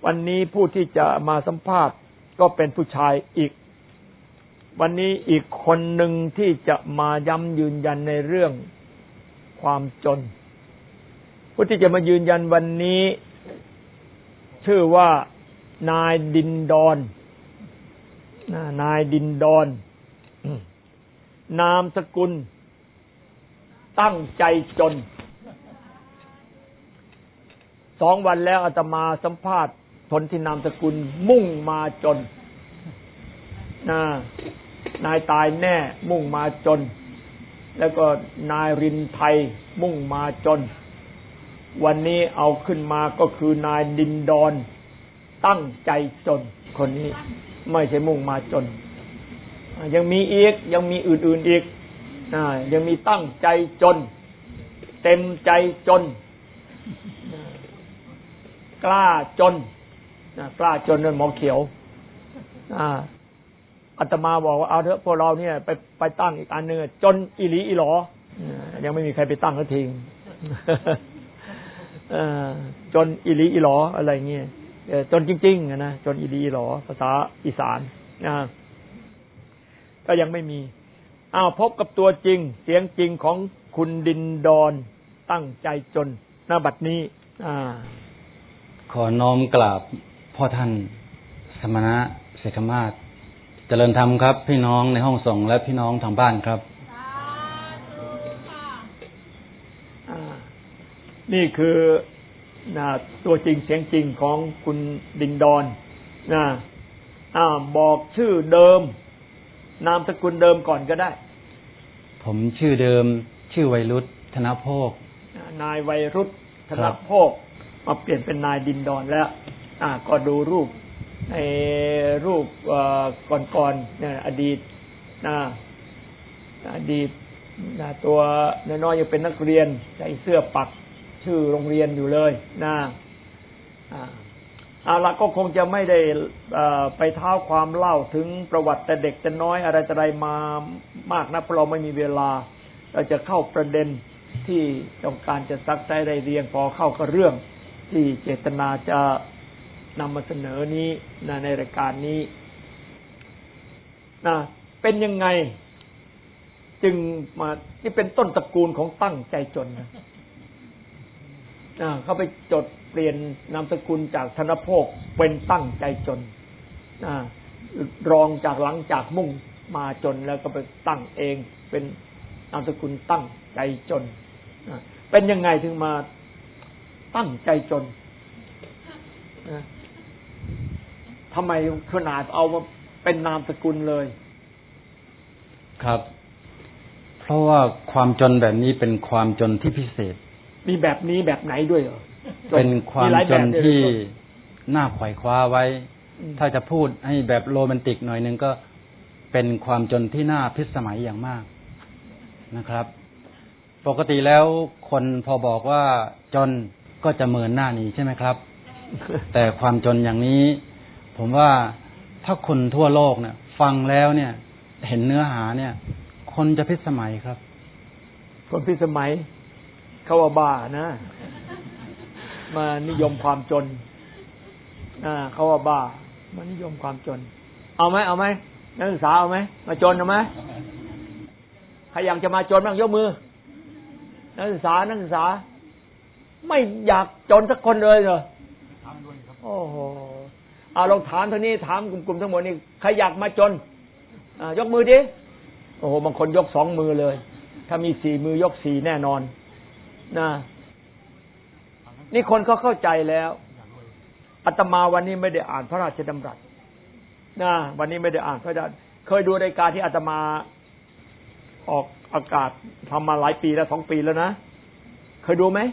วันนี้ผู้ที่จะมาสัมภาษณ์ก็เป็นผู้ชายอีกวันนี้อีกคนหนึ่งที่จะมาย้ำยืนยันในเรื่องความจนผู้ที่จะมายืนยันวันนี้ชื่อว่านายดินดอนนายดินดอนนามสกุลตั้งใจจน2 วันแล้วอาตมาสัมภาษณ์คนที่นามสกุลมุ่งมาจนนายตายแน่มุ่งมาจนแล้วก็นายรินไทยมุ่งมาจนวันนี้เอาขึ้นมาก็คือนายดินดอนตั้งใจจนคนนี้ไม่ใช่มุ่งมาจนยังมีอีกยังมีอื่นๆอีกยังมีตั้งใจจนเต็มใจจนกล้าจนกล้าจนด้วยหมอเขียวอาตมาบอกว่าเอาเถอะพวกเราเนี่ยไปตั้งอีกอันนึงจนอีหลีอีหลอยังไม่มีใครไปตั้งสักทีจนอีหลีอีหลออะไรเงี้ยจนจริงๆนะจนอีหลีอีหลอภาษาอีสานก็ยังไม่มีพบกับตัวจริงเสียงจริงของคุณดินดอนตั้งใจจนณบัดนี้ขอน้อมกราบพ่อท่านสมณะเสกมาศเจริญธรรมครับพี่น้องในห้องส่งและพี่น้องทางบ้านครับนี่คือตัวจริงเสียงจริงของคุณดินดอนบอกชื่อเดิมนามสกุลเดิมก่อนก็ได้ผมชื่อเดิมชื่อไวรุธธนโภคนายไวรุธธนโภคมาเปลี่ยนเป็นนายดินดอนแล้วก็ดูรูปในรูปก่อนๆเนี่ยอดีตตัวน้อยๆยังเป็นนักเรียนใส่เสื้อปักชื่อโรงเรียนอยู่เลยเอาละก็คงจะไม่ได้ไปเท้าความเล่าถึงประวัติแต่เด็กแต่น้อยอะไรแต่ไรมามากนะเพราะเราไม่มีเวลาเราจะเข้าประเด็นที่ต้องการจะซักไซ้ได้เรียงพอเข้ากับเรื่องที่เจตนาจะนำมาเสนอนี้ในรายการนี้เป็นยังไงจึงมาที่เป็นต้นตระกูลของตั้งใจจนเขาไปจดเปลี่ยนนามสกุลจากธนโภคเป็นตั้งใจจนรองจากหลังจากมุ่งมาจนแล้วก็ไปตั้งเองเป็นนามสกุลตั้งใจจนเป็นยังไงถึงมาตั้งใจจนทำไมขนาดเอามาเป็นนามสกุลเลยครับเพราะว่าความจนแบบนี้เป็นความจนที่พิเศษมีแบบนี้แบบไหนด้วยเหรอเป็นความจนที่น่าไขว่คว้าไว้ถ้าจะพูดให้แบบโรแมนติกหน่อยนึงก็เป็นความจนที่น่าพิสมัยอย่างมากนะครับปกติแล้วคนพอบอกว่าจนก็จะเมินหน้าหนีใช่ไหมครับ แต่ความจนอย่างนี้ผมว่าถ้าคนทั่วโลกเนี่ยฟังแล้วเนี่ยเห็นเนื้อหาเนี่ยคนจะพิสมัยครับคนพิสมัยเขาว่าบ้านะมานิยมความจนเขาว่าบ้ามานิยมความจนเอาไหมนักศึกษาเอาไหมมาจนเอาไหมใครอยากจะมาจนบ้างยกมือนักศึกษาไม่อยากจนสักคนเลยเหรอโอ้โหลองถามทางนี้ถามกลุ่มทั้งหมดนี่ใครอยากมาจนยกมือดิโอ้โหบางคนยก2 มือเลยถ้ามี4 มือยก4แน่นอนนี่คนเขาเข้าใจแล้วอาตมาวันนี้ไม่ได้อ่านพระราชดำรัสวันนี้ไม่ได้อ่านพระราชเคยดูรายการที่อาตมาออกอากาศทำมาหลายปีแล้ว2 ปีแล้วนะเคยดูไหม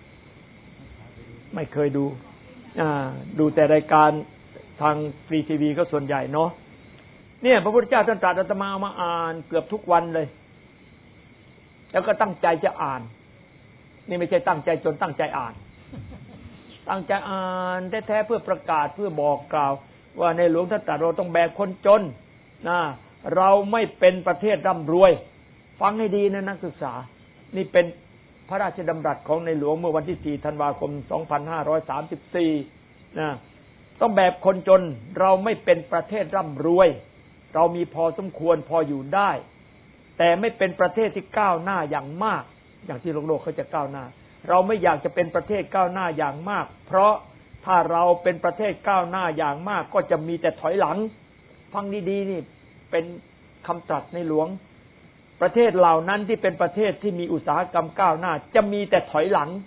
ไม่เคยดูดูแต่รายการทางฟรีทีวีก็ส่วนใหญ่เนาะเนี่ยพระพุทธเจ้าท่านตรัสอาตมามาอ่านเกือบทุกวันเลยแล้วก็ตั้งใจจะอ่านนี่ไม่ใช่ตั้งใจจนตั้งใจอ่านตั้งใจอ่านแท้ๆเพื่อประกาศเพื่อบอกกล่าวว่าในหลวงท่านตรัสเราต้องแบกคนจนเราไม่เป็นประเทศร่ำรวยฟังให้ดีนะนักศึกษานี่เป็นพระราชดำรัสของในหลวงเมื่อวันที่4 ธันวาคม 2534 ต้องแบบคนจนเราไม่เป็นประเทศร่ำรวยเรามีพอสมควรพออยู่ได้แต่ไม่เป็นประเทศที่ก้าวหน้าอย่างมากอย่างที่โลกเขาจะก้าวหน้าเราไม่อยากจะเป็นประเทศก้าวหน้าอย่างมากเพราะถ้าเราเป็นประเทศก้าวหน้าอย่างมากก็จะมีแต่ถอยหลังฟังดีๆนี่เป็นคำตรัสในหลวงประเทศเหล่านั้นที่เป็นประเทศที่มีอุตสาหกรรมก้าวหน้าจะมีแต่ถอยหลัง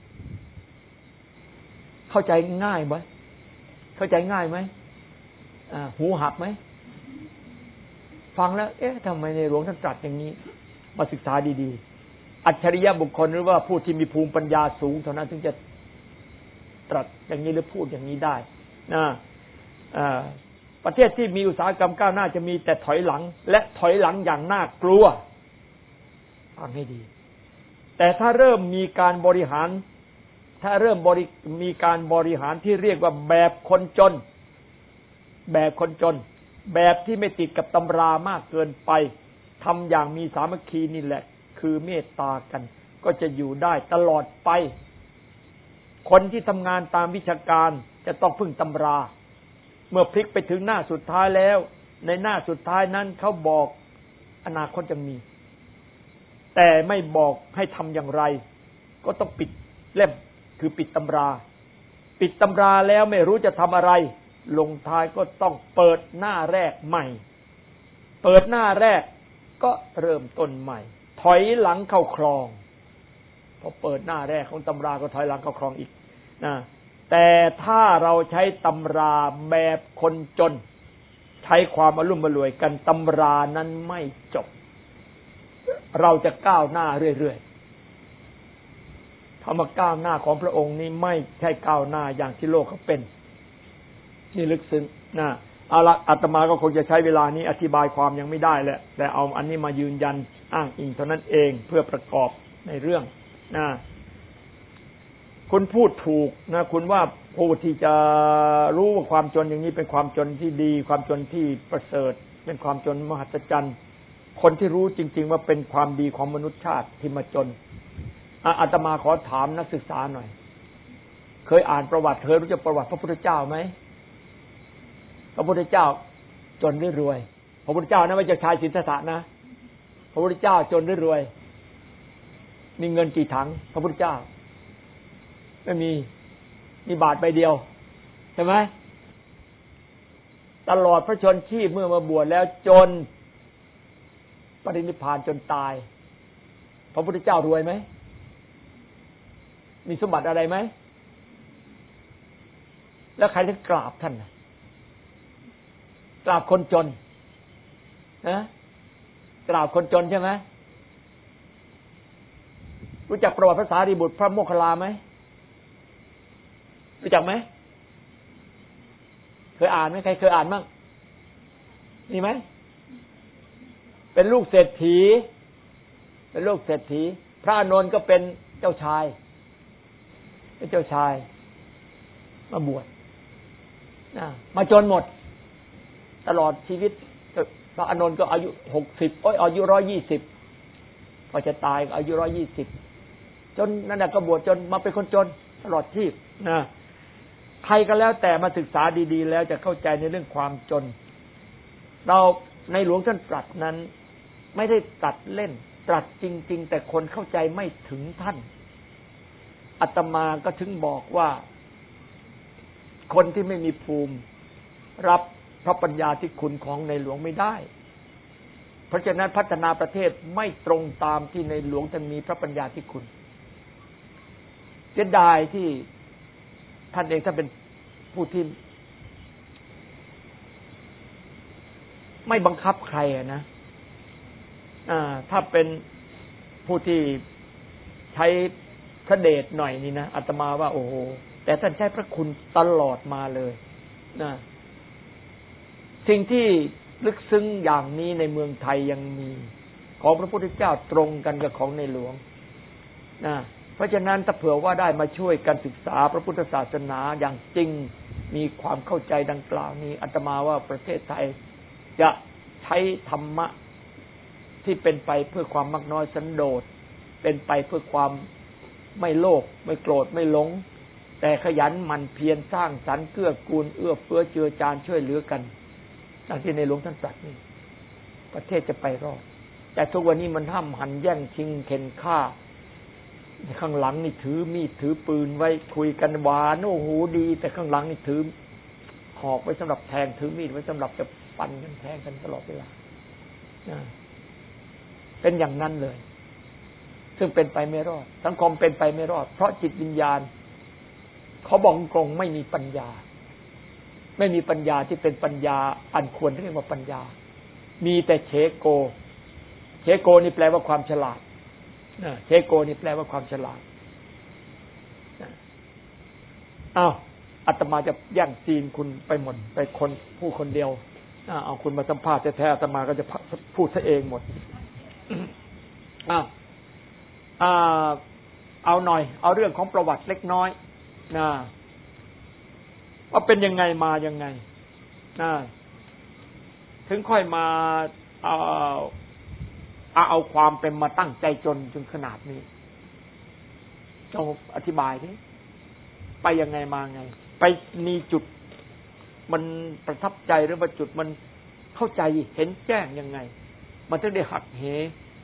เข้าใจง่ายไหมเข้าใจง่ายไหมหูหักไหมฟังแล้วทำไมในหลวงท่านตรัสอย่างนี้มาศึกษาดีๆอัจฉริยะบุคคลหรือว่าผู้ที่มีภูมิปัญญาสูงเท่านั้นถึงจะตรัสอย่างนี้หรือพูดอย่างนี้ได้นะประเทศที่มีอุตสาหกรรมก้าวหน้าจะมีแต่ถอยหลังและถอยหลังอย่างน่ากลัวฟังให้ดีแต่ถ้าเริ่มมีการบริหารมีการบริหารที่เรียกว่าแบบคนจนแบบที่ไม่ติดกับตำรามากเกินไปทำอย่างมีสามัคคีนี่แหละคือเมตตากันก็จะอยู่ได้ตลอดไปคนที่ทำงานตามวิชาการจะต้องพึ่งตำราเมื่อพลิกไปถึงหน้าสุดท้ายแล้วในหน้าสุดท้ายนั้นเขาบอกอนาคตจะมีแต่ไม่บอกให้ทำอย่างไรก็ต้องปิดเล่มคือปิดตำราแล้วไม่รู้จะทำอะไรลงท้ายก็ต้องเปิดหน้าแรกใหม่เปิดหน้าแรกก็เริ่มต้นใหม่ถอยหลังเข้าคลองพอเปิดหน้าแรกของตำราก็ถอยหลังเข้าคลองอีกนะแต่ถ้าเราใช้ตำราแบบคนจนใช้ความอลุ่มอล่วยกันตำรานั้นไม่จบเราจะก้าวหน้าเรื่อยๆธรรมก้าวหน้าของพระองค์นี้ไม่ใช่ก้าวหน้าอย่างที่โลกเขาเป็นนี่ลึกซึ้งนะเอาละอาตมาก็คงจะใช้เวลานี้อธิบายความยังไม่ได้แหละแต่เอาอันนี้มายืนยันอ้างอิงเท่านั้นเองเพื่อประกอบในเรื่องนะคุณพูดถูกนะคุณว่าผู้ที่จะรู้ว่าความจนอย่างนี้เป็นความจนที่ดีความจนที่ประเสริฐเป็นความจนมหัศจรรย์คนที่รู้จริงๆว่าเป็นความดีของมนุษยชาติที่มาจนอาตมาขอถามนักศึกษาหน่อยเคยอ่านประวัติเคยรู้จักประวัติพระพุทธเจ้าไหมพระพุทธเจ้าจนหรือรวยพระพุทธเจ้านะไม่ใช่ชายสิทธัตถะนะพระพุทธเจ้าจนหรือรวยมีเงินกี่ถังพระพุทธเจ้าไม่มีบาทใบเดียวใช่ไหมตลอดพระชนชีพเมื่อมาบวชแล้วจนปรินิพพานจนตายพระพุทธเจ้ารวยไหมมีสมบัติอะไรไหมแล้วใครถึงกราบท่านกราบคนจนนะกราบคนจนใช่ไหมรู้จักประวัติพระสารีบุตรพระโมคคัลลาไหมรู้จักไหมเคยอ่านไหมใครเคยอ่านบ้างมีไหมเป็นลูกเศรษฐีพระอานนท์ก็เป็นเจ้าชายมาบวชมาจนหมดตลอดชีวิตพระอานนท์ก็อายุ60อายุ120พอจะตายก็อายุ120จนนั่นแหละก็บวชจนมาเป็นคนจนตลอดชีพนะใครก็แล้วแต่มาศึกษาดีๆแล้วจะเข้าใจในเรื่องความจนเราในหลวงท่านตรัสนั้นไม่ได้ตรัสเล่นตรัสจริงๆแต่คนเข้าใจไม่ถึงท่านอาตมาก็ถึงบอกว่าคนที่ไม่มีภูมิรับพระปัญญาที่คุณของในหลวงไม่ได้เพราะฉะนั้นพัฒนาประเทศไม่ตรงตามที่ในหลวงท่านมีพระปัญญาที่คุณเสียดายที่ท่านเองถ้าเป็นผู้ที่ไม่บังคับใครนะถ้าเป็นผู้ที่ใช้พระเดชหน่อยนี่นะอาตมาว่าโอ้โหแต่ท่านใช้พระคุณตลอดมาเลยนะสิ่งที่ลึกซึ้งอย่างนี้ในเมืองไทยยังมีของพระพุทธเจ้าตรงกันกับของในหลวงนะเพราะฉะนั้นถ้าเผื่อว่าได้มาช่วยกันศึกษาพระพุทธศาสนาอย่างจริงมีความเข้าใจดังกล่าวนี้อาตมาว่าประเทศไทยจะใช้ธรรมะที่เป็นไปเพื่อความมักน้อยสันโดษเป็นไปเพื่อความไม่โลภไม่โกรธไม่หลงแต่ขยันหมั่นเพียรสร้างสรรค์เกื้อกูลเอื้อเฟื้อเจือจานช่วยเหลือกันดังที่ในหลวงท่านตรัสนี่ประเทศจะไปรอดแต่ทุกวันนี้มันห้ำหันแย่งชิงเข็นฆ่าข้างหลังนี่ถือมีดถือปืนไว้คุยกันหวานโอ้โหดีแต่ข้างหลังนี่ถือหอกไว้สำหรับแทงถือมีดไว้สำหรับจะฟันกันแทงกันตลอดเวลาเป็นอย่างนั้นเลยซึ่งเป็นไปไม่รอดสังคมเป็นไปไม่รอดเพราะจิตวิญญาณเขาบอกตรงไม่มีปัญญาไม่มีปัญญาที่เป็นปัญญาอันควรเรียกว่าปัญญามีแต่เชโกเชโกนี่แปลว่าความฉลาดเชโกนี่แปลว่าความฉลาดอ้าวอาตมาจะแย่งซีนคุณไปหมดไปคนผู้คนเดียวเอาคุณมาสัมภาษณ์แท้ๆอาตมาก็จะพูดซะเองหมดเอาหน่อยเอาเรื่องของประวัติเล็กน้อยว่าเป็นยังไงมายังไงถึงค่อยมาเอาความเป็นมาตั้งใจจนจนขนาดนี้จงอธิบายดิไปยังไงมาไงไปมีจุดมันประทับใจหรือว่าจุดมันเข้าใจเห็นแจ้งยังไงมันถึงได้หักเห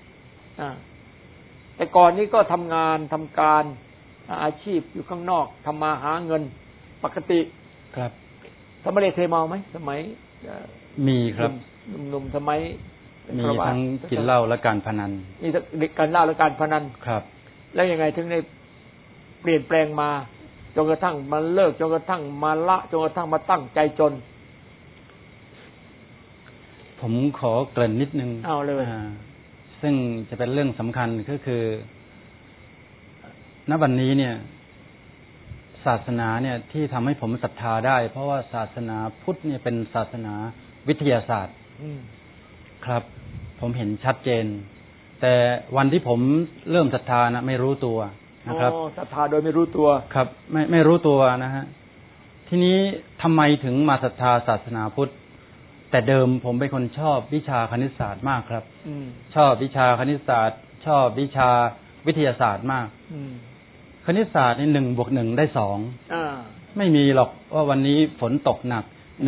แต่ก่อนนี้ก็ทำงานทำการอาชีพอยู่ข้างนอกทำมาหาเงินปกติครับสมัยเทเมาไหมสมัยมีครับหนุ่มสมัยมีทั้งกินเหล้าและการพนันมีการเหล้าและการพนันครับแล้วยังไงถึงได้เปลี่ยนแปลงมาจนกระทั่งมาเลิกจนกระทั่งมาละจนกระทั่งมาตั้งใจจนผมขอเกริ่นนิดนึงเอาเลยซึ่งจะเป็นเรื่องสำคัญก็คือณวันนี้เนี่ยศาสนาเนี่ยที่ทำให้ผมศรัทธาได้เพราะว่าศาสนาพุทธเนี่ยเป็นศาสนาวิทยาศาสตร์ครับผมเห็นชัดเจนแต่วันที่ผมเริ่มศรัทธานะไม่รู้ตัวนะครับศรัทธาโดยไม่รู้ตัวครับไม่รู้ตัวนะฮะทีนี้ทำไมถึงมาศรัทธาศาสนาพุทธแต่เดิมผมเป็นคนชอบวิชาคณิตศาสตร์มากครับชอบวิชาคณิตศาสตร์ชอบวิชาวิทยาศาสตร์มากคณิตศาสตร์นี่1+1ได้2ไม่มีหรอกว่าวันนี้ฝนตกหนัก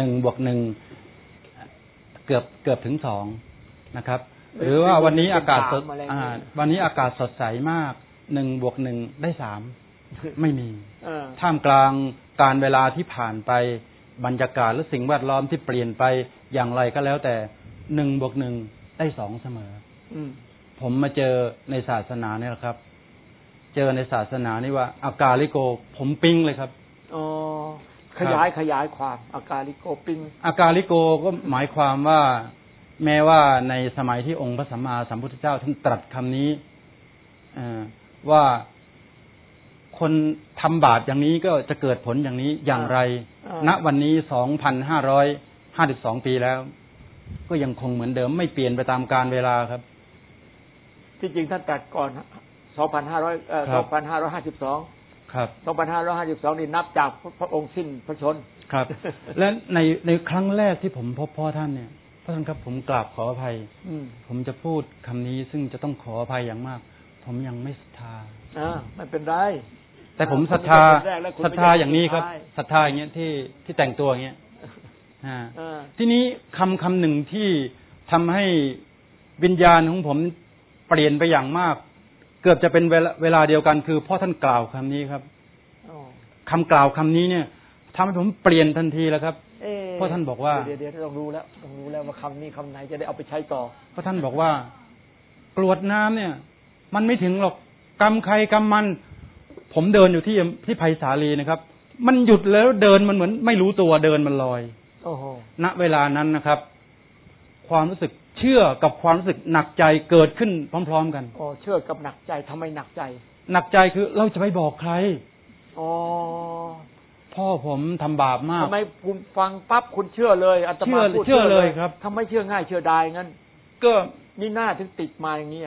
1+1เกือบถึง2นะครับหรือว่าวันนี้อากาศสดวันนี้อากาศสดใสมาก1+1ได้3ไม่มีท่ามกลางการเวลาที่ผ่านไปบรรยากาศและสิ่งแวดล้อมที่เปลี่ยนไปอย่างไรก็แล้วแต่1+1ได้2เสมอผมมาเจอในศาสนาเนี่ยครับเจอในศาสนานี่ว่าอากาลิโกผมปิ๊งเลยครับขยายความอากาลิโกปิ๊งอากาลิโกก็หมายความว่าแม้ว่าในสมัยที่องค์พระสัมมาสัมพุทธเจ้าท่านตรัสคำนี้ว่าคนทำบาปอย่างนี้ก็จะเกิดผลอย่างนี้อย่างไรณวันนี้ 2,552 ปีแล้วก็ยังคงเหมือนเดิมไม่เปลี่ยนไปตามกาลเวลาครับที่จริงท่านตรัสก่อน2,552ครับ 2,552 นี่นับจากพระองค์สิ้นพระชนครับ และในครั้งแรกที่ผมพบพ่อท่านเนี่ยพ่อท่านครับผมกราบขออภัยผมจะพูดคำนี้ซึ่งจะต้องขออภัยอย่างมากผมยังไม่ศรัทธาไม่เป็นไรแต่ผมศรัทธาอย่างนี้ครับศรัทธาอย่างเงี้ยที่แต่งตัวอย่างเงี้ยทีนี้คำหนึ่งที่ทำให้วิญญาณของผมเปลี่ยนไปอย่างมากเกือบจะเป็นเวลาเดียวกันคือพ่อท่านกล่าวคำนี้ครับคำกล่าวคำนี้เนี่ยทำให้ผมเปลี่ยนทันทีแล้วครับพ่อท่านบอกว่าเดี๋ยวต้องรู้แล้วว่าคำนี้คำไหนจะได้เอาไปใช้ต่อพ่อท่านบอกว่ากรวดน้ำเนี่ยมันไม่ถึงหรอกกรรมใครกรรมมันผมเดินอยู่ที่ไผ่สาลีนะครับมันหยุดแล้วเดินมันเหมือนไม่รู้ตัวเดินมันลอยณเวลานั้นนะครับความรู้สึกเชื่อกับความรู้สึกหนักใจเกิดขึ้นพร้อมๆกันเชื่อกับหนักใจทำไมหนักใจหนักใจคือเราจะไปบอกใครพ่อผมทำบาปมากทำไมคุณฟังปั๊บคุณเชื่อเลยอาตมาพูดเชื่อเลยครับทำไมเชื่อง่ายเชื่อได้งั้นก็นี่หน้าถึงติดมาอย่างนี้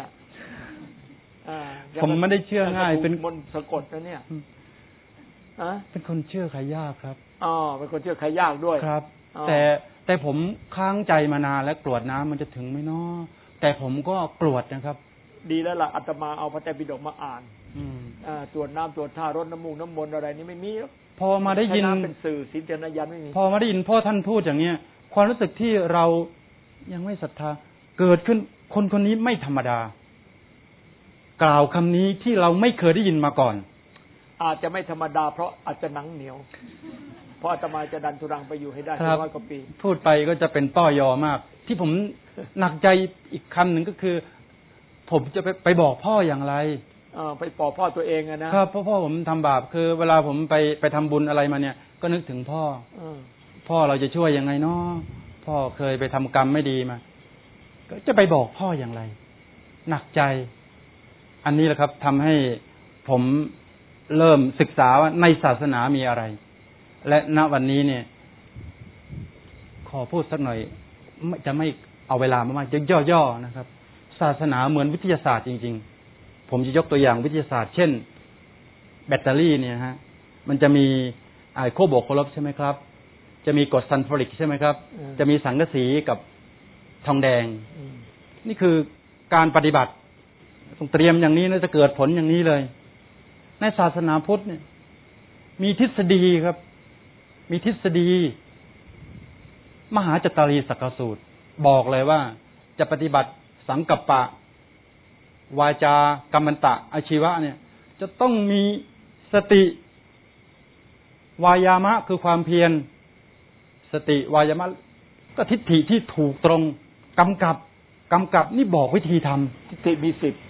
ผมไม่ได้เชื่อง่ายเป็นมนต์สะกดนะเนี่ยเป็นคนเชื่อใครยากครับเป็นคนเชื่อใครยากด้วยครับแต่ผมค้างใจมานานแล้วกรวดน้ำมันจะถึงไหมเนาะแต่ผมก็กรวดนะครับดีแล้วล่ะอาตมาเอาพระไตรปิฎกมาอ่านตรวจน้ำตรวจท่ารดน้ำมูกน้ำมนต์อะไรนี่ไม่มีแล้วพอมาได้ยินเป็นสื่อศีลจนยันไม่มีพอมาได้ยินพ่อท่านพูดอย่างเนี้ยความรู้สึกที่เรายังไม่ศรัทธาเกิดขึ้นคนคนนี้ไม่ธรรมดากล่าวคำนี้ที่เราไม่เคยได้ยินมาก่อนอาจจะไม่ธรรมดาเพราะอาจจะหนังเหนียวเพราะอาตมาจะดันทุรังไปอยู่ให้ได้100 กว่าปีพูดไปก็จะเป็นต้อยอมากที่ผมหนักใจอีกคำหนึ่งก็คือผมจะไปบอกพ่ออย่างไรไปบอกพ่อตัวเองนะครับเพราะพ่อผมทำบาปคือเวลาผมไปทำบุญอะไรมาเนี่ยก็นึกถึงพ่อเราจะช่วยยังไงเนาะพ่อเคยไปทำกรรมไม่ดีมาก็จะไปบอกพ่ออย่างไรหนักใจอันนี้แหละครับทำให้ผมเริ่มศึกษาว่าในศาสนามีอะไรและณวันนี้เนี่ยขอพูดสักหน่อยจะไม่เอาเวลามากๆย่อๆนะครับศาสนาเหมือนวิทยาศาสตร์จริงๆผมจะยกตัวอย่างวิทยาศาสตร์เช่นแบตเตอรี่เนี่ยฮะมันจะมีโคบวกโคลบใช่ไหมครับจะมีกรดซัลฟูริกใช่ไหมครับจะมีสังกะสีกับทองแดงนี่คือการปฏิบัติต้องเตรียมอย่างนี้แล้วจะเกิดผลอย่างนี้เลยในศาสนาพุทธเนี่ยมีทฤษฎีครับมีทฤษฎีมหาจัตตารีสักกสูตรบอกเลยว่าจะปฏิบัติสังกัปปะวาจากัมมันตะอาชีวะเนี่ยจะต้องมีสติวายามะคือความเพียรสติวายามะก็ทิฏฐิที่ถูกตรงกำกับนี่บอกวิธีทำทิฏฐิมี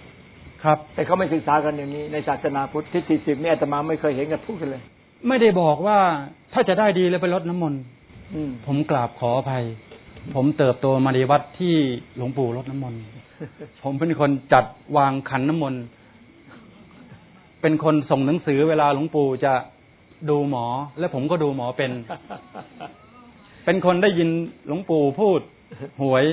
10ครับแต่เขาไม่ศึกษากันอย่างนี้ในศาสนาพุทธทิฏฐิ10นี่อาตมาไม่เคยเห็นกันพูดกันเลยไม่ได้บอกว่าถ้าจะได้ดีแล้วไปรดน้ำมนต์ผมกราบขออภัยผมเติบโตมาในวัดที่หลวงปู่รดน้ำมนต์ผมเป็นคนจัดวางขันน้ำมนต์เป็นคนส่งหนังสือเวลาหลวงปู่จะดูหมอและผมก็ดูหมอเป็นคนได้ยินหลวงปู่พูดหวย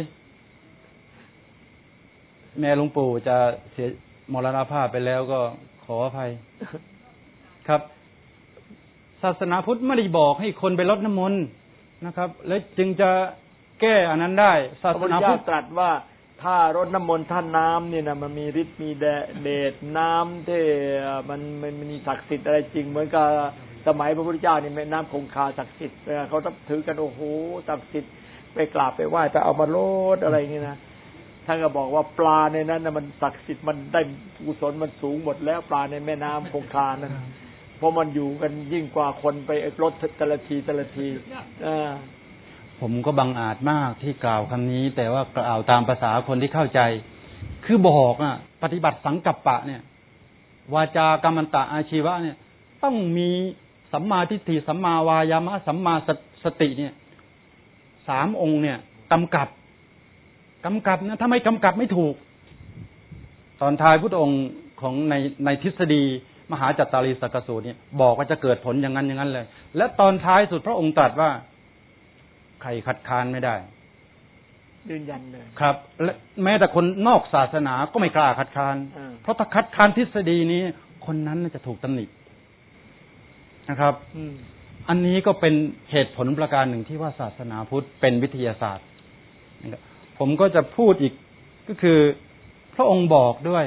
แม่หลวงปู่จะเสียมรณภาพไปแล้วก็ขออภัยครับศาสนาพุทธไม่ได้บอกให้คนไปรดน้ำมนต์นะครับและจึงจะแก้อันนั้นได้ศาสนาพุทธตรัสว่าถ้ารดน้ำมนต์ท่านน้ำเนี่ยนะมันมีฤทธิ์มีเดชน้ำที่มันมีศักดิ์สิทธิ์อะไรจริงเหมือนกับสมัยพระพุทธเจ้านี่แม่น้ำคงคาศักดิ์สิทธิ์เขาต้องถือกันโอ้โหศักดิ์สิทธิ์ไปกราบไปไหว้ไปเอามาโลดอะไรอย่างนี้นะท่านก็บอกว่าปลาในนั้นนะมันศักดิ์สิทธิ์มันได้กุศลมันสูงหมดแล้วปลาในแม่น้ำคงคานั้นเพราะมันอยู่กันยิ่งกว่าคนไปรถแต่ละทีผมก็บังอาจมากที่กล่าวคำนี้แต่ว่ากล่าวตามภาษาคนที่เข้าใจคือบอกปฏิบัติสังกัปปะเนี่ยวาจากัมมันตะอาชีวะเนี่ยต้องมีสัมมาทิฏฐิสัมมาวายามะสัมมาสติเนี่ย3 องค์เนี่ยกำกับนะถ้าไม่กำกับไม่ถูกตอนท้ายพุทธองค์ของในทฤษฎีมหาจัตตารีสักกสูตรเนี่ยบอกว่าจะเกิดผลอย่างนั้นเลยและตอนท้ายสุดพระองค์ตรัสว่าใครคัดค้านไม่ได้ยืนยันเลยครับและแม้แต่คนนอกศาสนาก็ไม่กล้าคัดค้านเพราะถ้าคัดค้านทฤษฎีนี้คนนั้นจะถูกตำหนินะครับอันนี้ก็เป็นเหตุผลประการหนึ่งที่ว่าศาสนาพุทธเป็นวิทยาศาสตร์ผมก็จะพูดอีกก็คือพระองค์บอกด้วย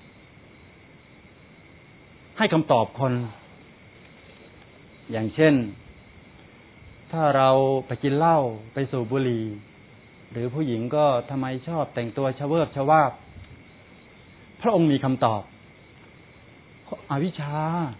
ให้คำตอบคนอย่างเช่นถ้าเราไปกินเหล้าไปสูบบุหรี่หรือผู้หญิงก็ทำไมชอบแต่งตัวชะเวิบชะวาบพระองค์มีคำตอบอวิชชา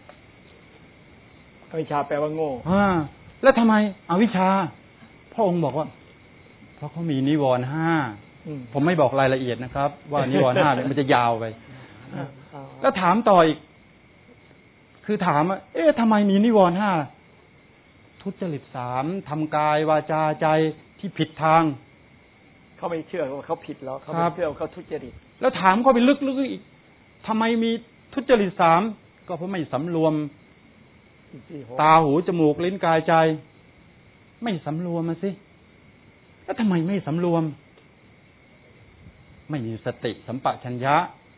แปลว่าโง่แล้วทำไมอวิชชาพระองค์บอกว่าเพราะเขามีนิวรณ์5ผมไม่บอกรายละเอียดนะครับว่านิวรณ์5เนี่ยมันจะยาวไปแล้วถามต่ออีกคือถามว่าทำไมมีนิวรณ์5ทุจริต3ทำกายวาจาใจที่ผิดทางเขาไม่เชื่อว่าเขาผิดแล้วเขาไม่เชื่อว่าเขาทุจริตแล้วถามเขาไปลึกๆอีกทำไมมีทุจริต3ก็เพราะไม่สำรวมตาหูจมูกลิ้นกายใจไม่สำรวมมาสิแล้วทำไมไม่สำรวมไม่มีสติสัมปชัญญะ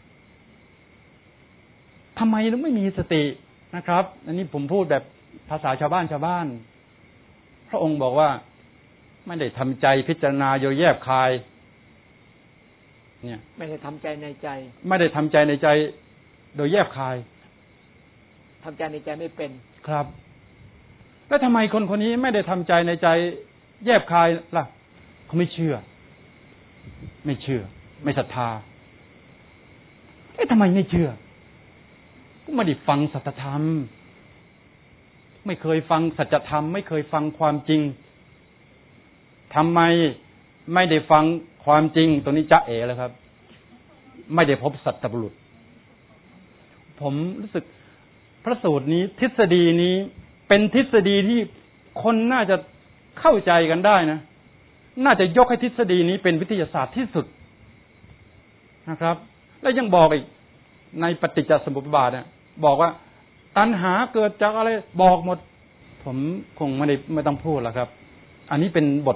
ทำไมถึงไม่มีสตินะครับอันนี้ผมพูดแบบภาษาชาวบ้านพระองค์บอกว่าไม่ได้ทำใจพิจารณาโดยแยบคายเนี่ยไม่ได้ทำใจในใจไม่ได้ทำใจในใจโดยแยบคายทำใจในใจไม่เป็นครับแล้วทำไมคนคนนี้ไม่ได้ทำใจในใจแยบคายล่ะเขาไม่เชื่อไม่ศรัทธาทำไมไม่เชื่อก็ไม่ได้ฟังสัจธรรมไม่เคยฟังสัจธรรมไม่เคยฟังความจริงทำไมไม่ได้ฟังความจริงตัวนี้จ๊ะเอ๋เลยครับไม่ได้พบสัตบุรุษผมรู้สึกพระสูตรนี้ทฤษฎีนี้เป็นทฤษฎีที่คนน่าจะเข้าใจกันได้นะน่าจะยกให้ทฤษฎีนี้เป็นวิทยาศาสตร์ที่สุดนะครับแล้วยังบอกอีกในปฏิจจสมุปบาทเนี่ยบอกว่าตัณหาเกิดจากอะไรบอกหมดผมคงไม่ต้องพูดแล้วครับอันนี้เป็นบท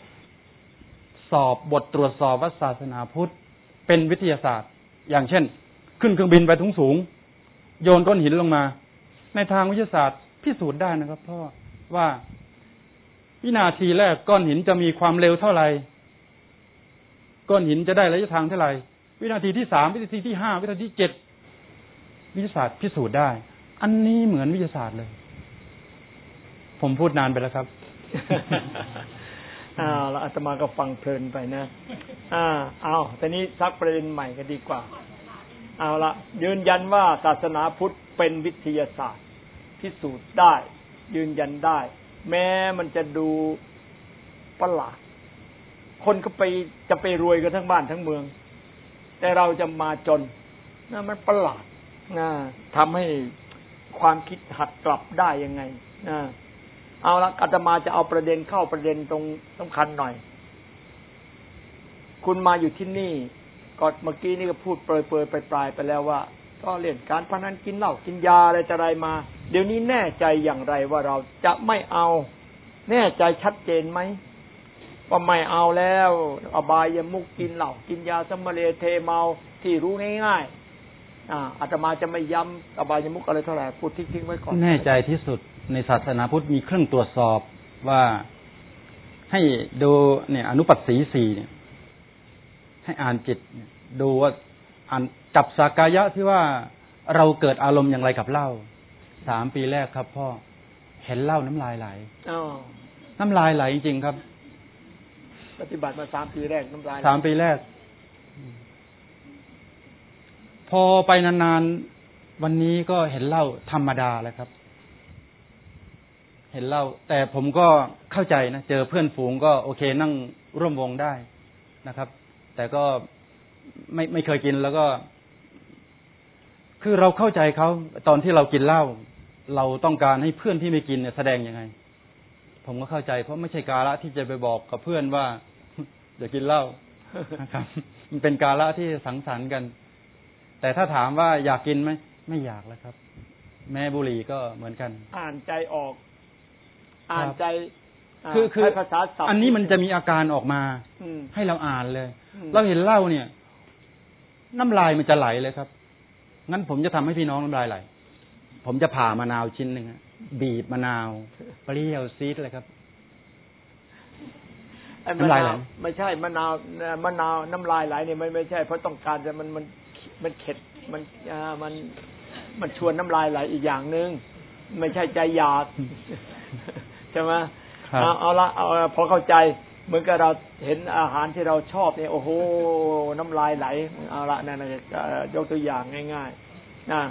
ตรวจสอบว่าศาสนาพุทธเป็นวิทยาศาสตร์อย่างเช่นขึ้นเครื่องบินไปสูงโยนก้อนหินลงมาในทางวิทยาศาสตร์พิสูจน์ได้นะครับพ่อว่าวินาทีแรกก้อนหินจะมีความเร็วเท่าไหร่ก้อนหินจะได้ระยะทางเท่าไหร่วินาทีที่3วินาทีที่5วินาทีที่7วิทยาศาสตร์พิสูจน์ได้อันนี้เหมือนวิทยาศาสตร์เลยผมพูดนานไปแล้วครับแล้วอาตมาก็ฟังเพลินไปนะแต่นี้ซักประเด็นใหม่กันดีกว่าเอาละยืนยันว่าศาสนาพุทธเป็นวิทยาศาสตร์พิสูจน์ได้ยืนยันได้แม้มันจะดูประหลาดคนก็จะไปรวยกันทั้งบ้านทั้งเมืองแต่เราจะมาจนนะมันประหลาดนะทำให้ความคิดหัดกลับได้ยังไงนะเอาละอาตมาจะเอาประเด็นเข้าประเด็นตรงสำคัญหน่อยคุณมาอยู่ที่นี่ก็เมื่อกี้นี่ก็พูดเปรยๆปลายๆไปแล้วว่าก็เล่นการพนันกินเหล้ากินยาอะไรจะไรมาเดี๋ยวนี้แน่ใจอย่างไรว่าเราจะไม่เอาแน่ใจชัดเจนไหมว่าไม่เอาแล้วอบายมุขกินเหล้ากินยาสัมมะเลเทเมาที่รู้ง่ายๆอาตมาจะไม่ย้ำอบายมุขอะไรเท่าไหร่พูดทิ้งๆไว้ก่อนแน่ใจที่สุดในศาสนาพุทธมีเครื่องตรวจสอบว่าให้ดูเนี่ยอนุปัสสี4เนี่ยให้อ่านจิตดูว่าอ่านจับสักกายะที่ว่าเราเกิดอารมณ์อย่างไรกับเหล้า3 ปีแรกครับพ่อเห็นเหล้าน้ำลายไหลน้ำลายไหลจริงๆครับปฏิบัติมา3 ปีแรกน้ำลาย 3 ปีแรกพอไปนานๆวันนี้ก็เห็นเหล้าธรรมดาแล้วครับเห็นเหล้าแต่ผมก็เข้าใจนะเจอเพื่อนฝูงก็โอเคนั่งร่วมวงได้นะครับแต่ก็ไม่เคยกินแล้วก็คือเราเข้าใจเขาตอนที่เรากินเหล้าเราต้องการให้เพื่อนที่ไม่กินเนี่ยแสดงยังไงผมก็เข้าใจเพราะไม่ใช่กาละที่จะไปบอกกับเพื่อนว่าอย่ากินเหล้านะครับมันเป็นกาละที่สังสรรค์กันแต่ถ้าถามว่าอยากกินไหมไม่อยากแล้วครับแม่บุหรี่ก็เหมือนกันอ่านใจออกอ่านใจคือภาษาศัพท์อันนี้มันจะมีอาการออกมาให้เราอ่านเลยเราเห็นเหล้าเนี่ยน้ำลายมันจะไหลเลยครับงั้นผมจะทำให้พี่น้องน้ำลายไหลผมจะผ่ามะนาวชิ้นหนึ่งบีบมะนาวเปรี้ยวซีดเลยครับน้ำลายไหลไม่ใช่มะนาวน้ำลายไหลเนี่ยไม่ใช่เพราะต้องการแต่มันเข็ดมันชวนน้ำลายไหลอีกอย่างนึงไม่ใช่ใจอยากใช่ไหมเอาละพอเข้าใจเหมือนกับเราเห็นอาหารที่เราชอบเนี่ยโอ้โหน้ำลายไหลเอาละนั่นยกตัวอย่างง่ายๆนะ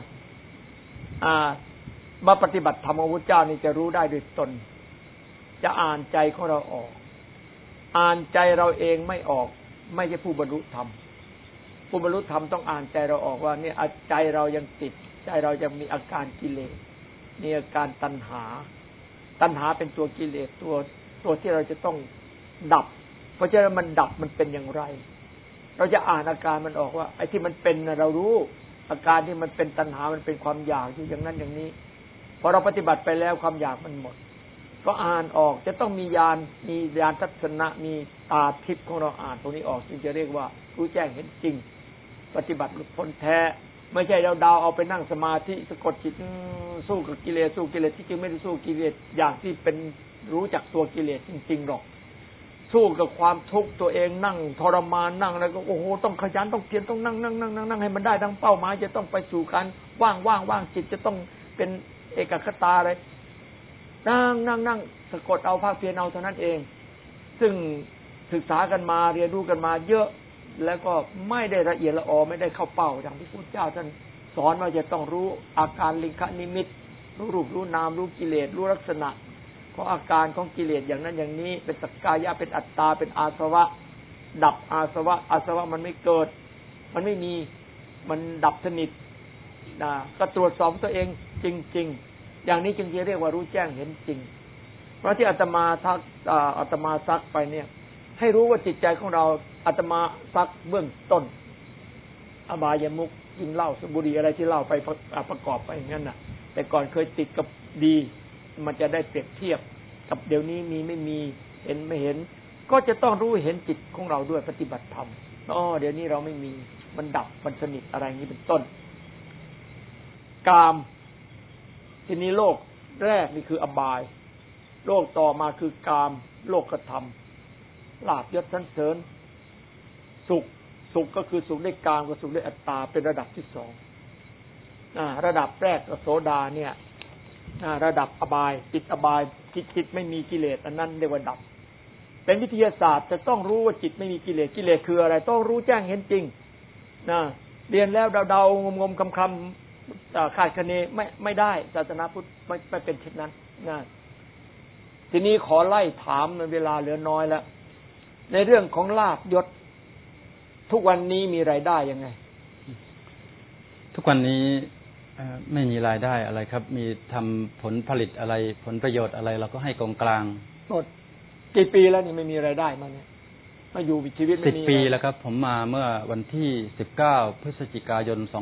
มาปฏิบัติธรรมของพระพุทธเจ้านี่จะรู้ได้ด้วยตนจะอ่านใจของเราออกอ่านใจเราเองไม่ออกไม่ใช่ผู้บรรลุธรรมผู้บรรลุธรรมต้องอ่านใจเราออกว่าเนี่ยใจเรายังติดใจเรายังมีอาการกิเลสมีอาการตัณหาเป็นตัวกิเลสตัวที่เราจะต้องดับเพราะฉะนั้นมันดับมันเป็นอย่างไรเราจะอ่านอาการมันออกว่าไอ้ที่มันเป็นเรารู้อาการที่มันเป็นตัณหามันเป็นความอยากอยู่อย่างนั้นอย่างนี้พอเราปฏิบัติไปแล้วความอยากมันหมดก็อ่านออกจะต้องมีญาณทัศนะมีตาทิพย์ของเราอ่านตรงนี้ออกจึงจะเรียกว่ารู้แจ้งเห็นจริงปฏิบัติหลุดพ้นแท้ไม่ใช่เราเดาเอาไปนั่งสมาธิสะกดจิตสู้กับกิเลสที่จริงไม่ได้สู้กิเลสอย่างที่เป็นรู้จักตัวกิเลสจริงๆหรอกสู้กับความทุกข์ตัวเองนั่งทรมานนั่งแล้วก็โอ้โหต้องขยันต้องเพียรต้องนั่งให้มันได้ดังเป้าหมายจะต้องไปสู่การว่างจิตจะต้องเป็นเอกคตาอะไรนั่งสะกดเอาภาคเพียรเอาเท่านั้นเองซึ่งศึกษากันมาเรียนรู้กันมาเยอะแล้วก็ไม่ได้ละเอียดละออไม่ได้เข้าเป้าอย่างที่พุทธเจ้าท่านสอนว่าจะต้องรู้อาการลิงคนิมิตรู้รูปรู้นามรู้กิเลสรู้ลักษณะของอาการของกิเลสอย่างนั้นอย่างนี้เป็นสักกายะเป็นอัตตาเป็นอาสวะดับอาสวะมันไม่เกิดมันไม่มีมันดับสนิทก็ตรวจสอบตัวเองจริงๆอย่างนี้จึงจะเรียกว่ารู้แจ้งเห็นจริงเพราะที่อาตมาซักไปเนี่ยให้รู้ว่าจิตใจของเราอาตมาซักเบื้องต้นอบายมุขกินเหล้าสูบบุหรี่อะไรที่เล่าไปประกอบไปอย่างนั้นน่ะแต่ก่อนเคยติดกับดีมันจะได้เปรียบเทียบกับเดี๋ยวนี้มีไม่มีเห็นไม่เห็นก็จะต้องรู้เห็นจิตของเราด้วยปฏิบัติธรรมเดี๋ยวนี้เราไม่มีมันดับมันสนิทอะไรอย่างนี้เป็นต้นกามทีนี้โลกแรกนี่คืออบายโลกต่อมาคือกามโลกธรรมลาภยศสรรเสริญสุขก็คือสุขด้วยกามกับสุขด้วยอัตตาเป็นระดับที่สองระดับแรกโสดาเนี่ยระดับอบายจิตอบายจิตไม่มีกิเลสอันนั้นเรียกว่าดับเป็นวิทยาศาสตร์จะต้องรู้ว่าจิตไม่มีกิเลสคืออะไรต้องรู้แจ้งเห็นจริงเรียนแล้วเดาๆงมๆคำๆขาดคะเนไม่ได้ศาสนาพุทธไม่เป็นเช่นนั้นทีนี้ขอไล่ถามในเวลาเหลือน้อยแล้วในเรื่องของลาภยศทุกวันนี้มีรายได้ยังไงทุกวันนี้ไม่มีรายได้อะไรครับมีทำผลผลิตอะไรผลประโยชน์อะไรเราก็ให้กองกลางหมดกี่ปีแล้วนี่ไม่มีรายได้มาเนี่ยมาอยู่ชีวิตไม่มี 10 ปีแล้วครับผมมาเมื่อวันที่19พฤศจิกายน2542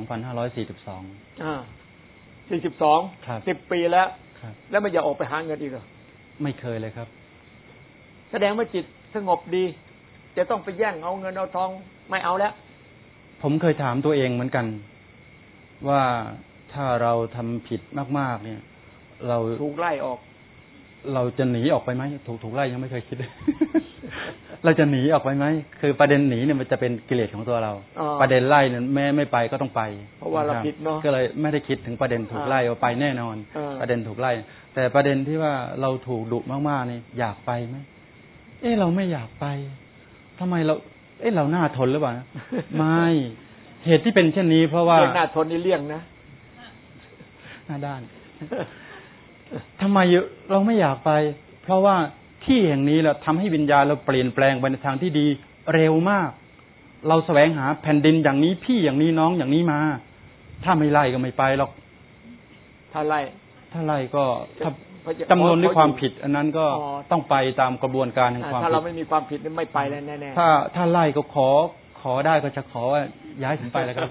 42ครับ10 ปีแล้วแล้วไม่อยากออกไปหาเงินอีกเหรอไม่เคยเลยครับแสดงว่าจิตสงบดีจะต้องไปแย่งเอาเงินเอาทองไม่เอาแล้วผมเคยถามตัวเองเหมือนกันว่าถ้าเราทำผิดมากๆเนี่ยเราถูกไล่ออกเราจะหนีออกไปไหมถูกไล่ยังไม่เคยคิด เราจะหนีออกไปไหมคือประเด็นหนีเนี่ยมันจะเป็นกิเลสของตัวเราประเด็นไล่เนี่ยแม้ไม่ไปก็ต้องไปเพราะว่าเราผิดเนาะก็เลยไม่ได้คิดถึงประเด็นถูกไล่เอาไปแน่นอนประเด็นถูกไล่แต่ประเด็นที่ว่าเราถูกดุมากๆนี่อยากไปไหมเราไม่อยากไปทำไมเราเราหน้าทนหรือเปล่าไม่เหตุที่เป็นเช่นนี้เพราะว่าหน้าทนนี่เลี่ยงนะหน้าด้านทำไมเราไม่อยากไปเพราะว่าที่แห่งนี้แหละทำให้วิญญาณเราเปลี่ยนแปลงไปในทางที่ดีเร็วมากเราแสวงหาแผ่นดินอย่างนี้พี่อย่างนี้น้องอย่างนี้มาถ้าไม่ไล่ก็ไม่ไปหรอกถ้าไล่ก็จำนวนด้วยความผิดอันนั้นก็ต้องไปตามกระบวนการแห่งความผิดถ้าเราไม่มีความผิดไม่ไปแน่ๆถ้าไล่ก็ขอได้ก็จะขอว่าย้ายผมไปแล้วครับ